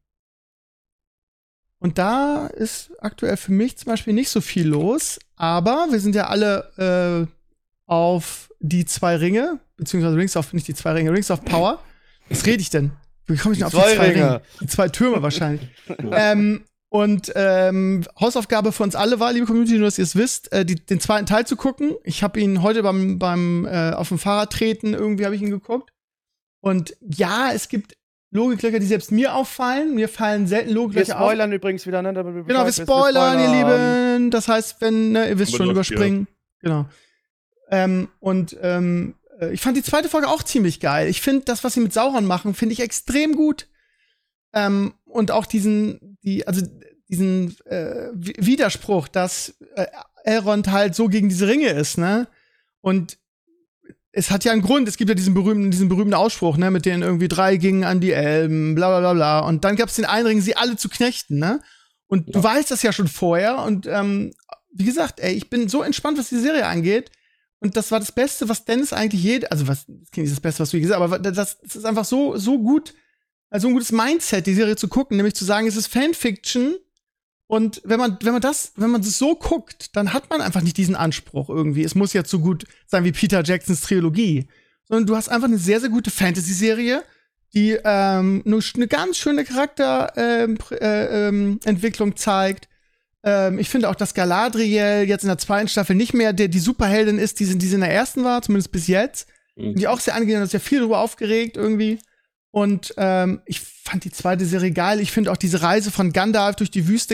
Und da ist aktuell für mich zum Beispiel nicht so viel los, aber wir sind ja alle äh, auf die zwei Ringe, beziehungsweise Rings of, nicht die zwei Ringe, Rings of Power. Was rede ich denn? Wie komme ich Die denn auf zwei die zwei Ringe. Ringe? Die zwei Türme wahrscheinlich. ähm, und ähm, Hausaufgabe für uns alle war, liebe Community, nur dass ihr es wisst, äh, die, den zweiten Teil zu gucken. Ich habe ihn heute beim, beim äh, auf dem Fahrrad treten, irgendwie habe ich ihn geguckt. Und ja, es gibt Logiklöcher, die selbst mir auffallen. Mir fallen selten Wir Logiklöcher auf. spoilern übrigens wieder, ne? damit du Genau, wir Bescheid weißt. spoilern, ihr spoilern. Lieben. Das heißt, wenn, ne, ihr wisst Aber schon, läuft überspringen. Genau. Ähm, und ähm, äh, ich fand die zweite Folge auch ziemlich geil. Ich finde, das, was sie mit Sauron machen, finde ich extrem gut. Ähm, und auch diesen, die, also diesen äh, W- Widerspruch, dass äh, Elrond halt so gegen diese Ringe ist, ne? Und es hat ja einen Grund, es gibt ja diesen berühmten, diesen berühmten Ausspruch, ne, mit denen irgendwie drei gingen an die Elben, bla bla bla bla. Und dann gab es den einen Ring, sie alle zu knechten, ne? Und du Ja. weißt das ja schon vorher. Und ähm, wie gesagt, ey, ich bin so entspannt, was die Serie angeht. Und das war das Beste, was Dennis eigentlich jede, also was, das klingt nicht das Beste, was du je gesagt hast, aber das, das ist einfach so, so gut, also ein gutes Mindset, die Serie zu gucken, nämlich zu sagen, es ist Fanfiction. Und wenn man, wenn man das, wenn man das so guckt, dann hat man einfach nicht diesen Anspruch irgendwie. Es muss jetzt so gut sein wie Peter Jacksons Trilogie. Sondern du hast einfach eine sehr, sehr gute Fantasy-Serie, die ähm, eine, eine ganz schöne Charakterentwicklung äh, ähm, Entwicklung zeigt. Ähm, ich finde auch, dass Galadriel jetzt in der zweiten Staffel nicht mehr der, die Superheldin ist, die sie, die sie in der ersten war, zumindest bis jetzt. Mhm. Die auch sehr angenehm, dass ja viel darüber aufgeregt irgendwie. Und ähm, ich fand die zweite Serie geil. Ich finde auch diese Reise von Gandalf durch die Wüste